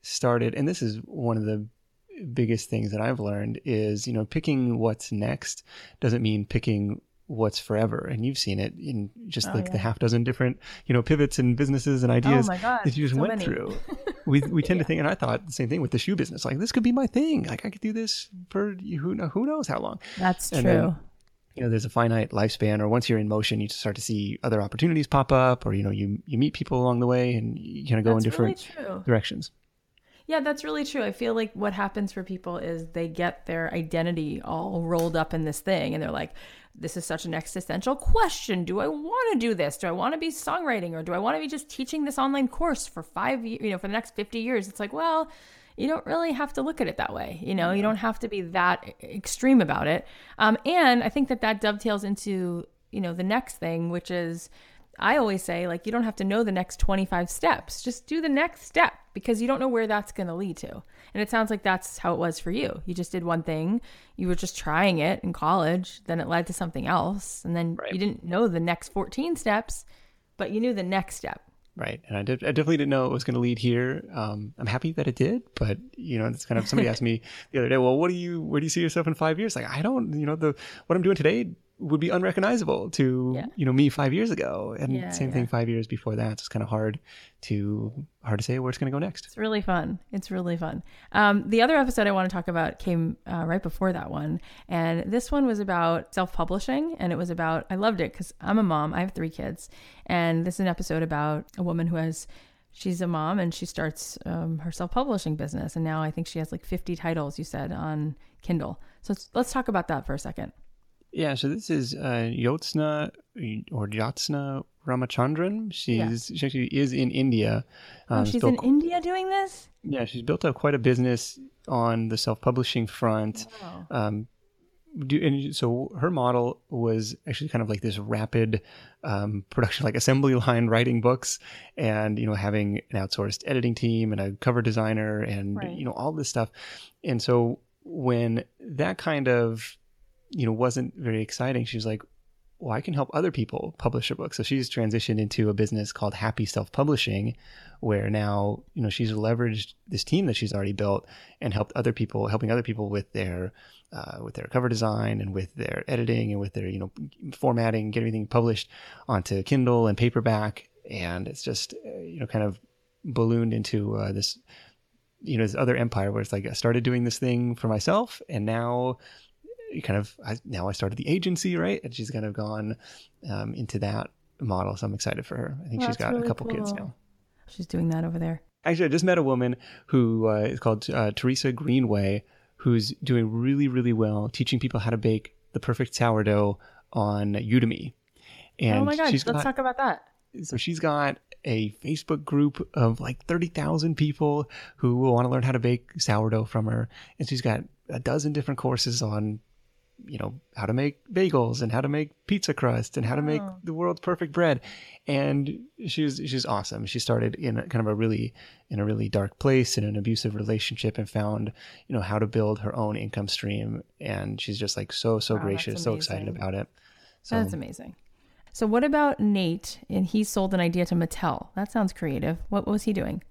started, and this is one of the biggest things that I've learned is, you know, picking what's next doesn't mean picking what's forever. And you've seen it in just Oh, like yeah. the half dozen different, you know, pivots and businesses and ideas my God, that you just so went many. through. We we tend Yeah. to think, and I thought the same thing with the shoe business. Like, this could be my thing. Like, I could do this for who know who knows how long. That's And true. then, you know, there's a finite lifespan, or once you're in motion, you start to see other opportunities pop up, or, you know, you, you meet people along the way and you kind of go That's in different really true. directions. Yeah, that's really true. I feel like what happens for people is they get their identity all rolled up in this thing and they're like, this is such an existential question. Do I want to do this? Do I want to be songwriting, or do I want to be just teaching this online course for five years, you know, for the next fifty years? It's like, well, you don't really have to look at it that way. You know, you don't have to be that extreme about it. Um, and I think that that dovetails into, you know, the next thing, which is, I always say, like, you don't have to know the next twenty-five steps. Just do the next step, because you don't know where that's going to lead to. And it sounds like that's how it was for you. You just did one thing. You were just trying it in college. Then it led to something else. And then Right. you didn't know the next fourteen steps, but you knew the next step. Right. And I, did, I definitely didn't know it was going to lead here. Um, I'm happy that it did, but, you know, it's kind of, somebody asked me the other day, well, what do you, where do you see yourself in five years? Like, I don't, you know, the, what I'm doing today would be unrecognizable to, Yeah. you know, me five years ago. And Yeah, same yeah. thing five years before that. It's kind of hard to, hard to say where it's going to go next. It's really fun. It's really fun. Um, the other episode I want to talk about came uh, right before that one. And this one was about self-publishing. And it was about, I loved it because I'm a mom. I have three kids. And this is an episode about a woman who has, she's a mom and she starts um, her self-publishing business. And now I think she has like fifty titles, you said, on Kindle. So let's, let's talk about that for a second. Yeah, so this is uh, Yotsna or Yatsna Ramachandran. She's she actually is in India. Oh, Um, she's still- in India doing this? Yeah, she's built up quite a business on the self-publishing front. Wow. Um, do, and so her model was actually kind of like this rapid um, production, like assembly line writing books, and you know having an outsourced editing team and a cover designer and Right. you know all this stuff. And so when that kind of you know wasn't very exciting, she was like, well, I can help other people publish their books. So she's transitioned into a business called Happy Self-Publishing, where now, you know, she's leveraged this team that she's already built and helped other people, helping other people with their, uh, with their cover design and with their editing and with their, you know, formatting, get everything published onto Kindle and paperback. And it's just, uh, you know, kind of ballooned into uh, this, you know, this other empire where it's like, I started doing this thing for myself, and now kind of I, now I started the agency, right? And she's kind of gone um, into that model. So I'm excited for her. I think Well, she's that's got really a couple kids cool. now. She's doing that over there. Actually, I just met a woman who uh, is called uh, Teresa Greenway, who's doing really, really well teaching people how to bake the perfect sourdough on Udemy. And Oh my God, she's let's got, talk about that. so she's got a Facebook group of like thirty thousand people who will want to learn how to bake sourdough from her. And she's got a dozen different courses on, you know, how to make bagels and how to make pizza crust and how to make Wow. the world's perfect bread. And she's, she's awesome. She started in a, kind of a really, in a really dark place in an abusive relationship and found, you know, how to build her own income stream. And she's just like so, so Wow, that's gracious, so excited amazing. about it. So That's amazing. So what about Nate? And he sold an idea to Mattel. That sounds creative. What was he doing?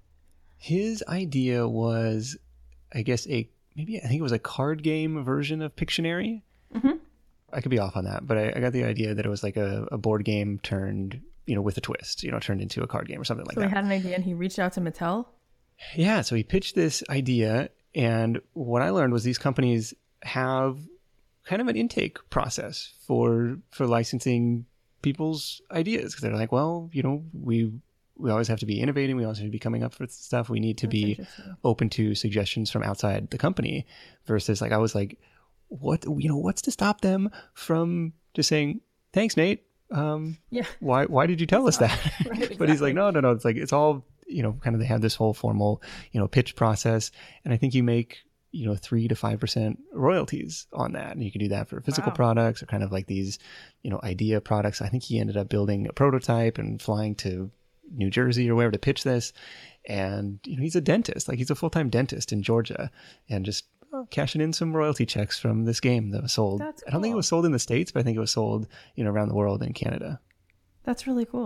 his idea was, I guess, a, maybe I think it was a card game version of Pictionary. Mhm. I could be off on that, but I, I got the idea that it was like a, a board game turned, you know, with a twist, you know, turned into a card game or something like So that. he had an idea and he reached out to Mattel. Yeah, so he pitched this idea, and what I learned was these companies have kind of an intake process for for licensing people's ideas, because they're like, well, you know, we we always have to be innovating, we always have to be coming up with stuff, we need to That's be interesting. open to suggestions from outside the company. Versus, like, I was like, what, you know, what's to stop them from just saying, thanks, Nate. Um, Yeah. why why did you tell us that? Right, But he's like, exactly. no, no, no. It's like, it's all, you know, kind of, they have this whole formal, you know, pitch process. And I think you make, you know, three to five percent royalties on that. And you can do that for physical Wow. products or kind of like these, you know, idea products. I think he ended up building a prototype and flying to New Jersey or wherever to pitch this. And, you know, he's a dentist, like he's a full-time dentist in Georgia, and just uh, cashing in some royalty checks from this game that was sold. That's I don't think it cool. was sold in the States, but I think it was sold, you know, around the world in Canada. That's really cool.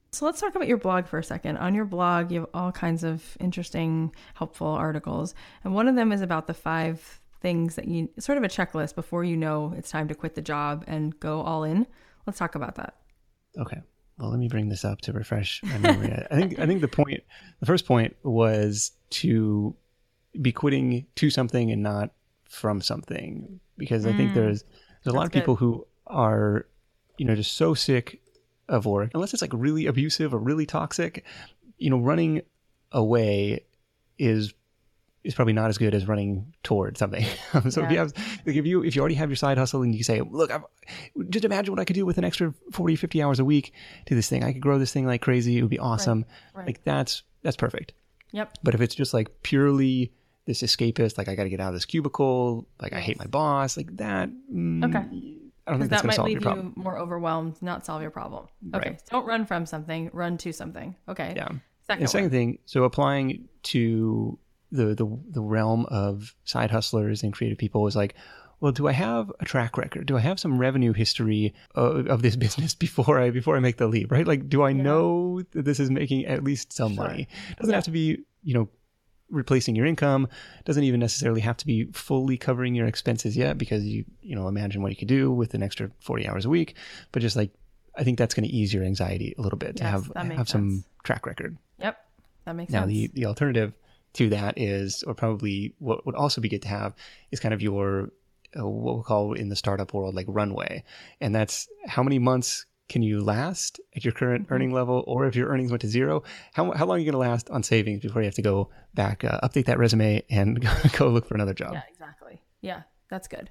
So let's talk about your blog for a second. On your blog, you have all kinds of interesting, helpful articles. And one of them is about the five things that you, sort of a checklist before you know it's time to quit the job and go all in. Let's talk about that. Okay. Well, let me bring this up to refresh my memory. I think I think the point, the first point was to be quitting to something and not from something, because I mm, think there's there's a lot of people good. who are, you know, just so sick of work, unless it's like really abusive or really toxic, you know, running away is is probably not as good as running toward something. so yeah. if you have, like if you if you already have your side hustle and you say, look, I've, just imagine what I could do with an extra forty, fifty hours a week to this thing. I could grow this thing like crazy. It would be awesome. Right. Right. Like that's that's perfect. Yep. But if it's just like purely this escapist, like I got to get out of this cubicle, like I hate my boss, like that. Mm, okay. I don't think that's that going to solve your problem. That might leave you more overwhelmed, not solve your problem. Okay. Right. So don't run from something, run to something. Okay. Yeah. Second the second thing, so applying to the, the the realm of side hustlers and creative people is like, well, do I have a track record? Do I have some revenue history of, of this business before I before I make the leap, right? Like, do I yeah. know that this is making at least some sure. money? It doesn't yeah. have to be, you know, replacing your income. It doesn't even necessarily have to be fully covering your expenses yet, because you, you know, imagine what you could do with an extra forty hours a week. But just like, I think that's going to ease your anxiety a little bit yes, to have have sense. some track record. Yep, that makes now, sense. Now, the, the alternative to that is, or probably what would also be good to have, is kind of your, uh, what we'll call in the startup world, like runway. And that's how many months can you last at your current mm-hmm. earning level, or if your earnings went to zero, how how long are you going to last on savings before you have to go back, uh, update that resume and go look for another job? Yeah, exactly. Yeah, that's good.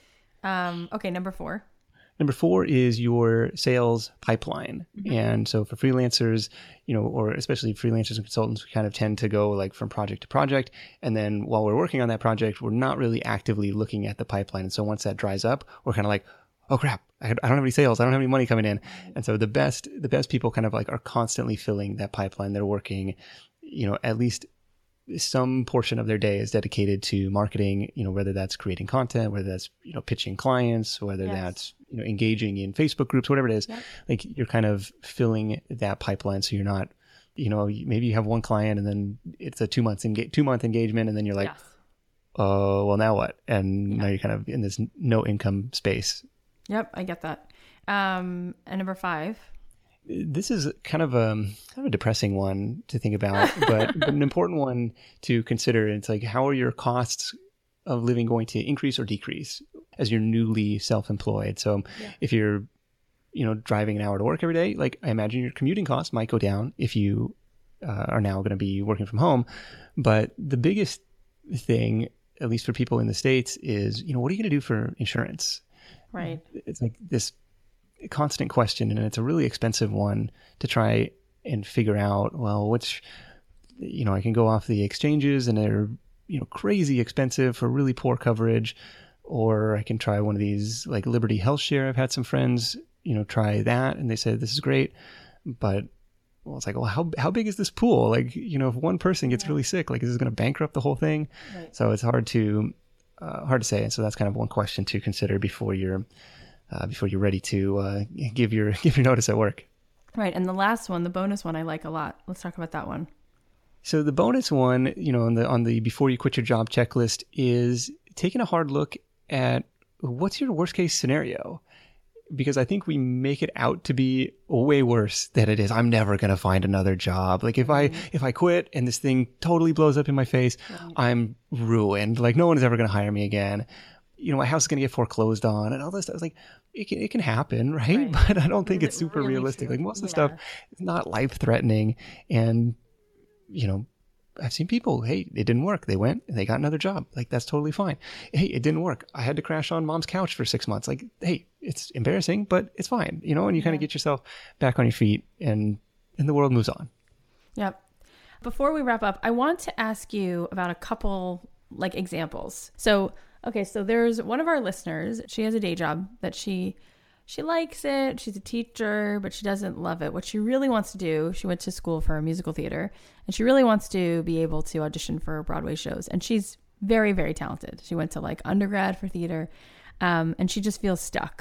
Um, okay, number four. Number four is your sales pipeline. Mm-hmm. And so for freelancers, you know, or especially freelancers and consultants, we kind of tend to go like from project to project. And then while we're working on that project, we're not really actively looking at the pipeline. And so once that dries up, we're kind of like, oh crap, I don't have any sales. I don't have any money coming in. And so the best, the best people kind of like are constantly filling that pipeline. They're working, you know, at least some portion of their day is dedicated to marketing, you know, whether that's creating content, whether that's, you know, pitching clients, whether yes. that's, you know, engaging in Facebook groups, whatever it is. Yep. Like you're kind of filling that pipeline. So you're not, you know, maybe you have one client and then it's a two months enga- two month engagement. And then you're like, yes. oh, well, now what? And yeah. now you're kind of in this no income space. Yep. I get that. Um, and number five. This is kind of a kind of a depressing one to think about, but, but an important one to consider. It's like, how are your costs of living going to increase or decrease as you're newly self-employed? So yeah. if you're, you know, driving an hour to work every day, like I imagine your commuting costs might go down if you uh, are now going to be working from home. But the biggest thing, at least for people in the States, is, you know, what are you going to do for insurance? Right. It's like this constant question, and it's a really expensive one to try and figure out. Well, which, you know, I can go off the exchanges and they're, you know, crazy expensive for really poor coverage, or I can try one of these like Liberty Health Share. I've had some friends, you know, try that and they said this is great, but well, it's like, well, how how big is this pool? Like, you know, if one person gets yeah. really sick, like is this going to bankrupt the whole thing? Right. So it's hard to uh, hard to say. And so that's kind of one question to consider before you're Uh, before you're ready to uh, give your give your notice at work. Right. And the last one, the bonus one, I like a lot. Let's talk about that one. So the bonus one, you know, on the on the before you quit your job checklist is taking a hard look at what's your worst case scenario. Because I think we make it out to be way worse than it is. I'm never going to find another job. Like if I if I quit and this thing totally blows up in my face, right. I'm ruined. Like no one is ever going to hire me again. You know, my house is going to get foreclosed on and all this stuff. It's like, it can, it can happen, right? right? But I don't think is it's super really realistic. True? Like most of the yeah. stuff is not life threatening. And, you know, I've seen people, hey, it didn't work. They went and they got another job. Like, that's totally fine. Hey, it didn't work. I had to crash on mom's couch for six months. Like, hey, it's embarrassing, but it's fine. You know, and you kind of yeah. get yourself back on your feet and, and the world moves on. Yep. Before we wrap up, I want to ask you about a couple like examples. So, okay, so there's one of our listeners. She has a day job that she she likes it. She's a teacher, but she doesn't love it. What she really wants to do, she went to school for musical theater, and she really wants to be able to audition for Broadway shows. And she's very, very talented. She went to like undergrad for theater, um, and she just feels stuck.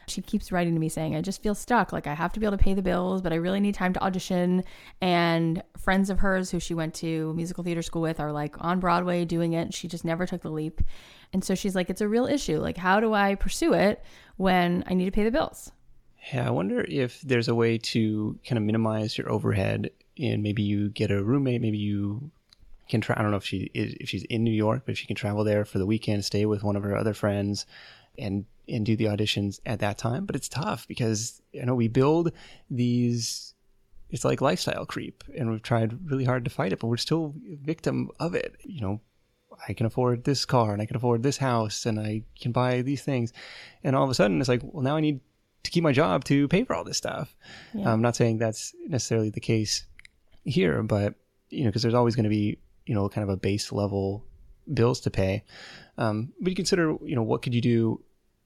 She keeps writing to me saying, I just feel stuck. Like I have to be able to pay the bills, but I really need time to audition. And friends of hers who she went to musical theater school with are like on Broadway doing it. She just never took the leap. And so she's like, it's a real issue. Like, how do I pursue it when I need to pay the bills? Yeah, I wonder if there's a way to kind of minimize your overhead, and maybe you get a roommate, maybe you can try, I don't know if she is, if she's in New York, but if she can travel there for the weekend, stay with one of her other friends and, and do the auditions at that time. But it's tough because, you know, we build these, it's like lifestyle creep, and we've tried really hard to fight it, but we're still a victim of it. You know, I can afford this car and I can afford this house and I can buy these things. And all of a sudden it's like, well, now I need to keep my job to pay for all this stuff. Yeah. I'm not saying that's necessarily the case here, but, you know, because there's always going to be, you know, kind of a base level bills to pay. Um, but you consider, you know, what could you do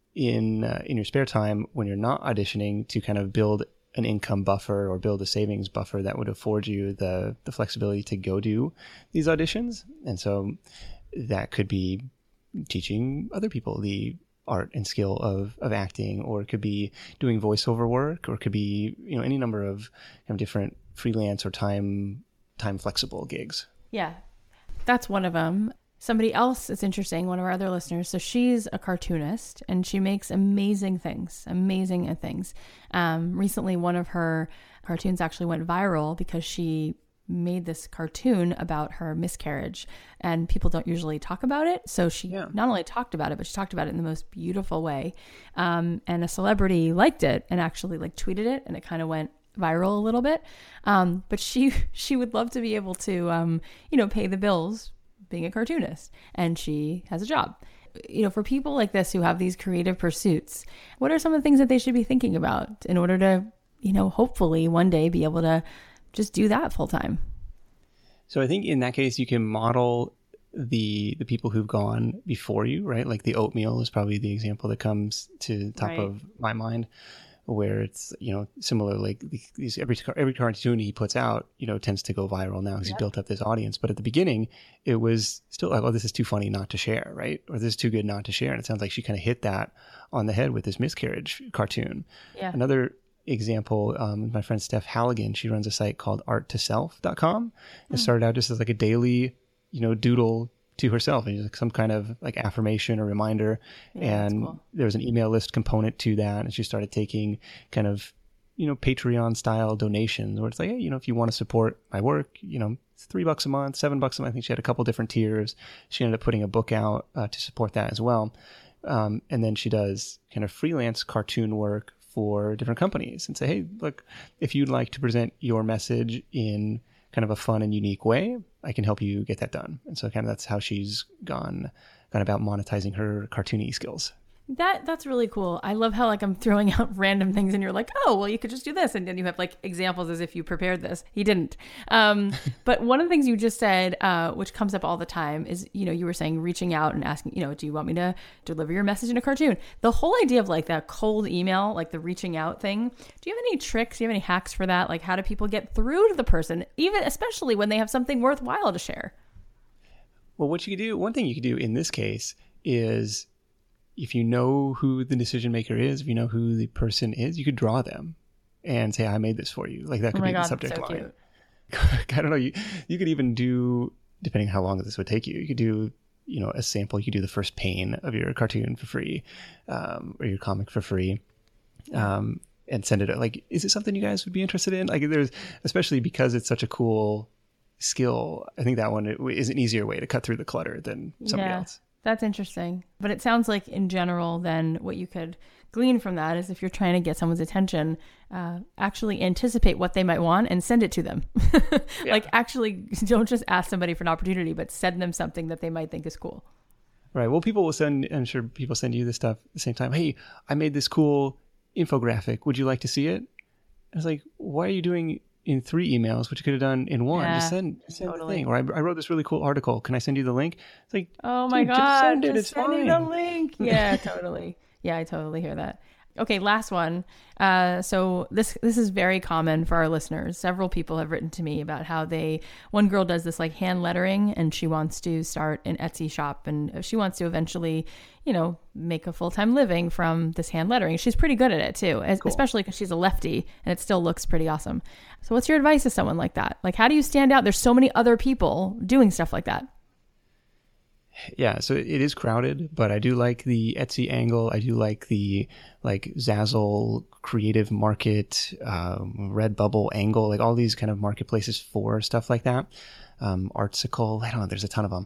in uh, in your spare time when you're not auditioning to kind of build an income buffer or build a savings buffer that would afford you the the flexibility to go do these auditions. And so that could be teaching other people the art and skill of, of acting, or it could be doing voiceover work, or it could be, you know, any number of kind of different freelance or time time flexible gigs. Yeah, that's one of them. Somebody else is interesting, one of our other listeners. So she's a cartoonist and she makes amazing things, amazing things. Um, recently, one of her cartoons actually went viral because she made this cartoon about her miscarriage, and people don't usually talk about it. So she yeah. not only talked about it, but she talked about it in the most beautiful way. Um, and a celebrity liked it and actually like tweeted it, and it kind of went viral a little bit. Um, but she, she would love to be able to, um, you know, pay the bills being a cartoonist, and she has a job. You know, for people like this who have these creative pursuits, what are some of the things that they should be thinking about in order to, you know, hopefully one day be able to just do that full time? So I think in that case, you can model the the people who've gone before you, right? Like the oatmeal is probably the example that comes to the top right. of my mind, where it's, you know, similar, like these every every cartoon he puts out, you know, tends to go viral now because yep. he's built up this audience. But at the beginning, it was still like, oh, this is too funny not to share, right? Or this is too good not to share. And it sounds like she kind of hit that on the head with this miscarriage cartoon. Yeah. Another example, um, my friend Steph Halligan, she runs a site called art to self dot com. It mm. started out just as like a daily, you know, doodle to herself, and like some kind of like affirmation or reminder. Yeah, and cool. There was an email list component to that, and she started taking kind of, you know, Patreon style donations where it's like, hey, you know, if you want to support my work, you know, it's three bucks a month, seven bucks a month. I think she had a couple different tiers. She ended up putting a book out uh, to support that as well. Um, and then she does kind of freelance cartoon work for different companies and say, hey, look, if you'd like to present your message in kind of a fun and unique way, I can help you get that done. And so kind of that's how she's gone, gone about monetizing her cartoony skills. That that's really cool. I love how like I'm throwing out random things and you're like, oh, well, you could just do this. And then you have like examples as if you prepared this. He didn't. Um, but one of the things you just said, uh, which comes up all the time is, you know, you were saying reaching out and asking, you know, do you want me to deliver your message in a cartoon? The whole idea of like that cold email, like the reaching out thing. Do you have any tricks? Do you have any hacks for that? Like how do people get through to the person, even especially when they have something worthwhile to share? Well, what you could do, one thing you could do in this case is, if you know who the decision maker is, if you know who the person is, you could draw them and say, I made this for you. Like that could oh be God, the subject so line. I don't know. You, you could even do, depending on how long this would take you, you could do, you know, a sample. You could do the first pane of your cartoon for free, um, or your comic for free, um, and send it. Like, is it something you guys would be interested in? Like there's, especially because it's such a cool skill. I think that one is an easier way to cut through the clutter than somebody yeah. else. That's interesting. But it sounds like in general, then what you could glean from that is if you're trying to get someone's attention, uh, actually anticipate what they might want and send it to them. yeah. Like actually don't just ask somebody for an opportunity, but send them something that they might think is cool. Right. Well, people will send, I'm sure people send you this stuff at the same time. Hey, I made this cool infographic. Would you like to see it? I was like, why are you doing in three emails, which you could have done in one? Yeah, just send, send totally. the thing. Or I, I wrote this really cool article. Can I send you the link? It's like, oh my God, just send it. Just it's send fine. me the link. Yeah, totally. Yeah, I totally hear that. Okay, last one. Uh, so this this is very common for our listeners. Several people have written to me about how they, one girl does this like hand lettering, and she wants to start an Etsy shop, and she wants to eventually, you know, make a full-time living from this hand lettering. She's pretty good at it too, as, Cool. especially because she's a lefty and it still looks pretty awesome. So what's your advice to someone like that? Like, how do you stand out? There's so many other people doing stuff like that. Yeah, so it is crowded, but I do like the Etsy angle. I do like the like Zazzle creative market, um, Redbubble angle, like all these kind of marketplaces for stuff like that. Um, Artsicle, I don't know, there's a ton of them.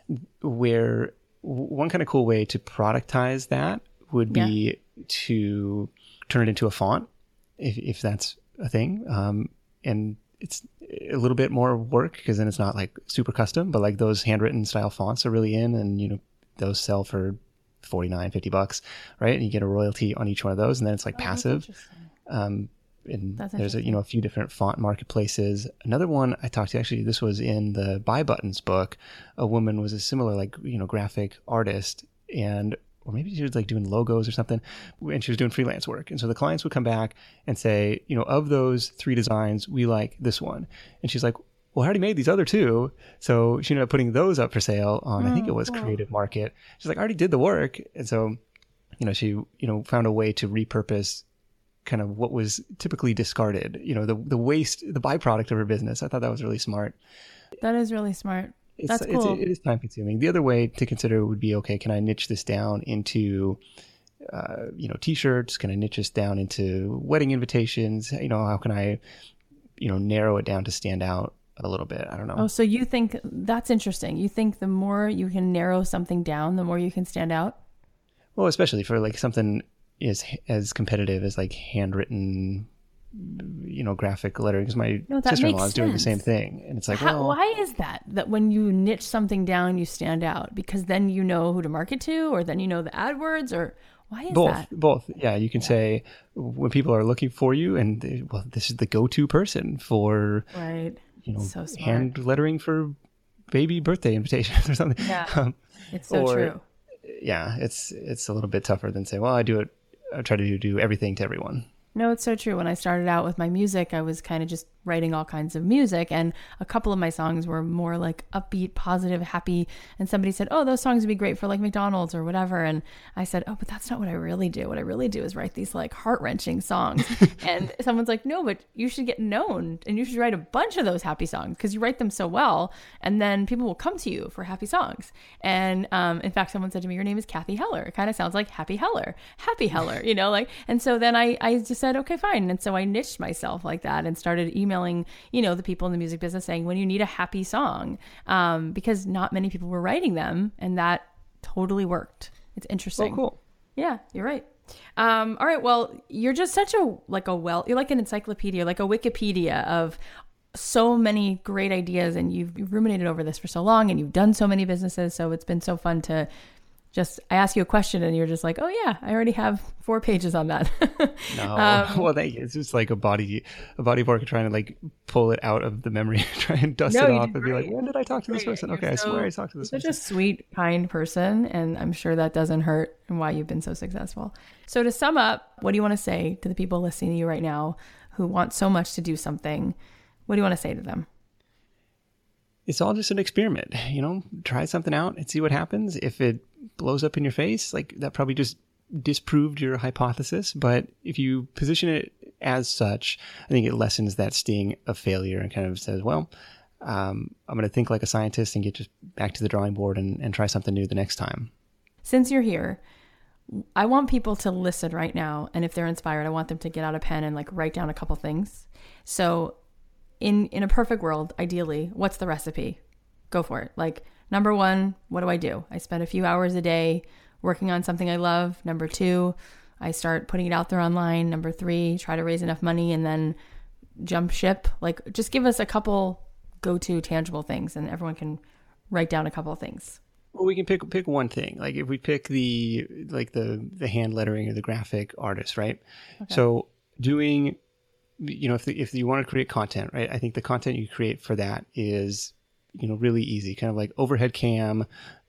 Where one kind of cool way to productize that would be yeah. to turn it into a font, if if that's a thing. Um, and it's a little bit more work because then it's not like super custom, but like those handwritten style fonts are really in, and you know those sell for forty-nine, fifty bucks, right? And you get a royalty on each one of those, and then it's like oh, passive. Um, and that's there's a, you know a few different font marketplaces. Another one I talked to, actually, this was in the Buy Buttons book. A woman was a similar like you know graphic artist, and or maybe she was like doing logos or something, and she was doing freelance work. And so the clients would come back and say, you know, of those three designs, we like this one. And she's like, well, I already made these other two. So she ended up putting those up for sale on, oh, I think it was cool. Creative Market. She's like, I already did the work. And so, you know, she, you know, found a way to repurpose kind of what was typically discarded, you know, the, the waste, the byproduct of her business. I thought that was really smart. That is really smart. It's, That's cool. It's, it is time consuming. The other way to consider would be, okay, can I niche this down into, uh, you know, t-shirts? Can I niche this down into wedding invitations? You know, how can I, you know, narrow it down to stand out a little bit? I don't know. Oh, so you think that's interesting. You think the more you can narrow something down, the more you can stand out? Well, especially for like something as, as competitive as like handwritten, you know, graphic lettering, because my no, sister-in-law is doing the same thing. And it's like, How, well, why is that? That when you niche something down, you stand out? Because then you know who to market to, or then you know the AdWords, or why is both, that? Both. Yeah. You can yeah. say when people are looking for you and they, well, this is the go-to person for, right. you know, so hand lettering for baby birthday invitations or something. Yeah. Um, it's so or, true. Yeah. It's, it's a little bit tougher than say, well, I do it. I try to do, do everything to everyone. No, it's so true. When I started out with my music, I was kind of just writing all kinds of music, and a couple of my songs were more like upbeat, positive, happy. And somebody said, oh, those songs would be great for like McDonald's or whatever. And I said, oh, but that's not what I really do. What I really do is write these like heart-wrenching songs. And someone's like, no, but you should get known and you should write a bunch of those happy songs because you write them so well. And then people will come to you for happy songs. And um, in fact, someone said to me, your name is Cathy Heller. It kind of sounds like Happy Heller, Happy Heller, you know, like, and so then I, I just said, okay, fine. And so I niched myself like that and started emailing, you know, the people in the music business saying, when you need a happy song, um, because not many people were writing them, and that totally worked. It's interesting. Oh, cool. Yeah, you're right. Um, all right. Well, you're just such a, like a well, you're like an encyclopedia, like a Wikipedia of so many great ideas, and you've, you've ruminated over this for so long, and you've done so many businesses. So it's been so fun to just, I ask you a question and you're just like, oh yeah, I already have four pages on that. No, um, well, thank you. It's just like a body, a body of work trying to like pull it out of the memory, try and dust no, it off and great. be like, when did I talk to this great. person? You're Okay, so, I swear I talked to this you're person. Such a sweet, kind person, and I'm sure that doesn't hurt and why you've been so successful. So to sum up, what do you want to say to the people listening to you right now who want so much to do something? What do you want to say to them? It's all just an experiment, you know, try something out and see what happens. If it blows up in your face, like that probably just disproved your hypothesis. But if you position it as such, I think it lessens that sting of failure and kind of says, well, um, I'm going to think like a scientist and get just back to the drawing board and, and try something new the next time. Since you're here, I want people to listen right now. And if they're inspired, I want them to get out a pen and like write down a couple things. So in, in a perfect world, ideally, what's the recipe? Go for it. Like, number one, what do I do? I spend a few hours a day working on something I love. Number two, I start putting it out there online. Number three, try to raise enough money and then jump ship. Like, just give us a couple go-to tangible things and everyone can write down a couple of things. Well, we can pick pick one thing. Like if we pick the like the the hand lettering or the graphic artist, right? Okay. So doing, you know, if the, if you want to create content, right? I think the content you create for that is, you know, really easy. Kind of like overhead cam,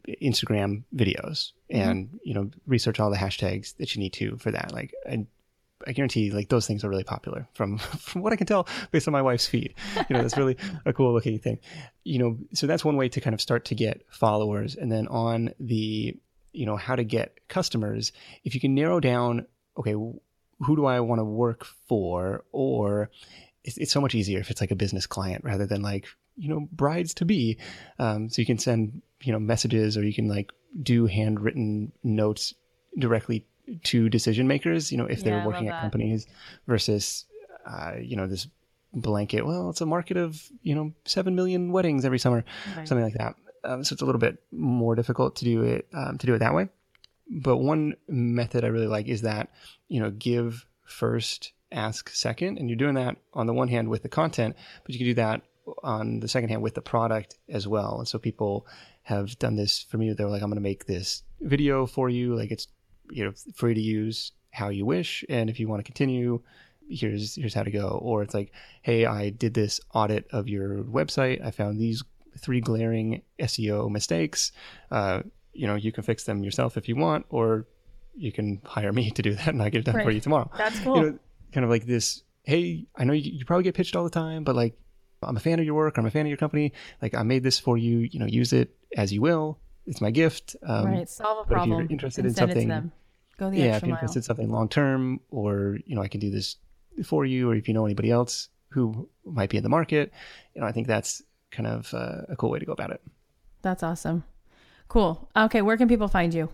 Instagram videos and, mm-hmm. you know, research all the hashtags that you need to for that. Like, I, I guarantee like those things are really popular from, from what I can tell based on my wife's feed. You know, that's really a cool looking thing, you know, so that's one way to kind of start to get followers. And then on the, you know, how to get customers, if you can narrow down, okay, who do I want to work for? Or it's, it's so much easier if it's like a business client rather than like, you know, brides to be. Um, so you can send, you know, messages, or you can like do handwritten notes directly to decision makers, you know, if they're yeah, working at companies versus, uh, you know, this blanket, well, it's a market of, you know, seven million weddings every summer, right. something like that. Um, so it's a little bit more difficult to do it, um, to do it that way. But one method I really like is that, you know, give first, ask second. And you're doing that on the one hand with the content, but you can do that on the second hand with the product as well. And so people have done this for me. They're like, I'm going to make this video for you. Like, it's, you know, free to use how you wish. And if you want to continue, here's, here's how to go. Or it's like, hey, I did this audit of your website. I found these three glaring S E O mistakes. Uh, you know, you can fix them yourself if you want, or you can hire me to do that and I get it done right. for you tomorrow. That's cool. You know, kind of like this, hey, I know you, you probably get pitched all the time, but like, I'm a fan of your work. I'm a fan of your company. Like, I made this for you, you know, use it as you will. It's my gift. Um, right. Solve a problem. But if you're interested in send something, it to them. Go the yeah, extra if you're mile. interested in something long-term, or, you know, I can do this for you, or if you know anybody else who might be in the market, you know, I think that's kind of uh, a cool way to go about it. That's awesome. Cool. Okay. Where can people find you?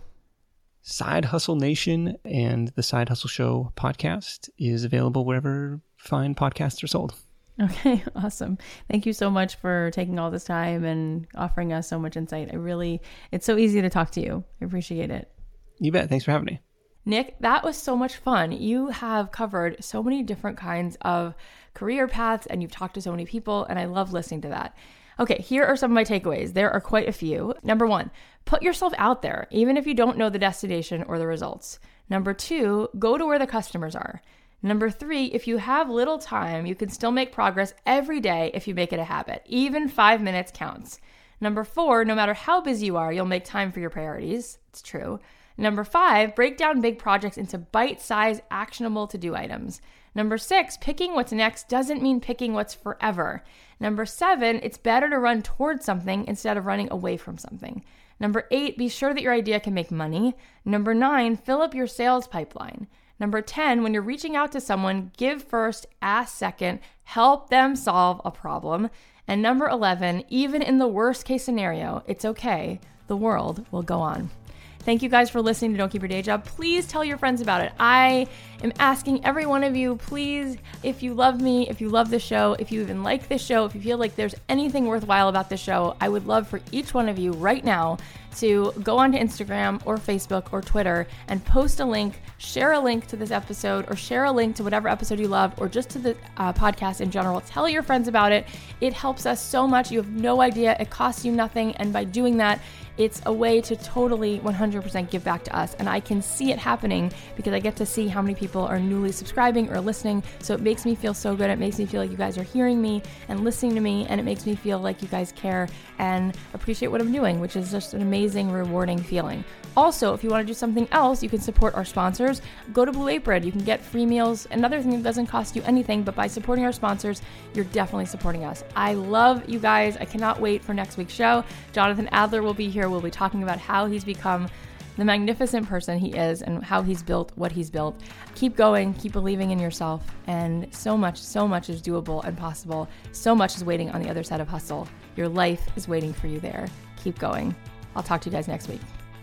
Side Hustle Nation and the Side Hustle Show podcast is available wherever fine podcasts are sold. Okay, awesome. Thank you so much for taking all this time and offering us so much insight. I really, it's so easy to talk to you. I appreciate it. You bet. Thanks for having me. Nick, that was so much fun. You have covered so many different kinds of career paths and you've talked to so many people, and I love listening to that. Okay, here are some of my takeaways. There are quite a few. Number one, put yourself out there, even if you don't know the destination or the results. Number two, go to where the customers are. Number three, if you have little time, you can still make progress every day if you make it a habit. Even five minutes counts. Number four, no matter how busy you are, you'll make time for your priorities. It's true. Number five, break down big projects into bite-sized, actionable to-do items. Number six, picking what's next doesn't mean picking what's forever. Number seven, it's better to run towards something instead of running away from something. Number eight, be sure that your idea can make money. Number nine, fill up your sales pipeline. Number ten, when you're reaching out to someone, give first, ask second, help them solve a problem. And number eleven, even in the worst case scenario, it's okay. The world will go on. Thank you guys for listening to Don't Keep Your Day Job. Please tell your friends about it. I am asking every one of you, please, if you love me, if you love the show, if you even like this show, if you feel like there's anything worthwhile about this show, I would love for each one of you right now to go onto Instagram or Facebook or Twitter and post a link, share a link to this episode, or share a link to whatever episode you loved, or just to the uh, podcast in general. Tell your friends about it. It helps us so much. You have no idea. It costs you nothing. And by doing that, it's a way to totally one hundred percent give back to us. And I can see it happening because I get to see how many people are newly subscribing or listening. So it makes me feel so good. It makes me feel like you guys are hearing me and listening to me. And it makes me feel like you guys care and appreciate what I'm doing, which is just an amazing, rewarding feeling. Also, if you want to do something else, you can support our sponsors. Go to Blue Apron. You can get free meals. Another thing that doesn't cost you anything, but by supporting our sponsors, you're definitely supporting us. I love you guys. I cannot wait for next week's show. Jonathan Adler will be here. We'll be talking about how he's become the magnificent person he is and how he's built what he's built. Keep going, keep believing in yourself, and so much, so much is doable and possible. So much is waiting on the other side of hustle. Your life is waiting for you there. Keep going. I'll talk to you guys next week.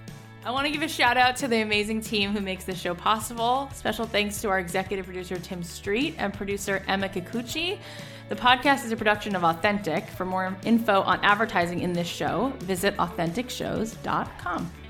I want to give a shout out to the amazing team who makes this show possible. Special thanks to our executive producer, Tim Street, and producer, Emma Kikuchi. The podcast is a production of Authentic. For more info on advertising in this show, visit authentic shows dot com.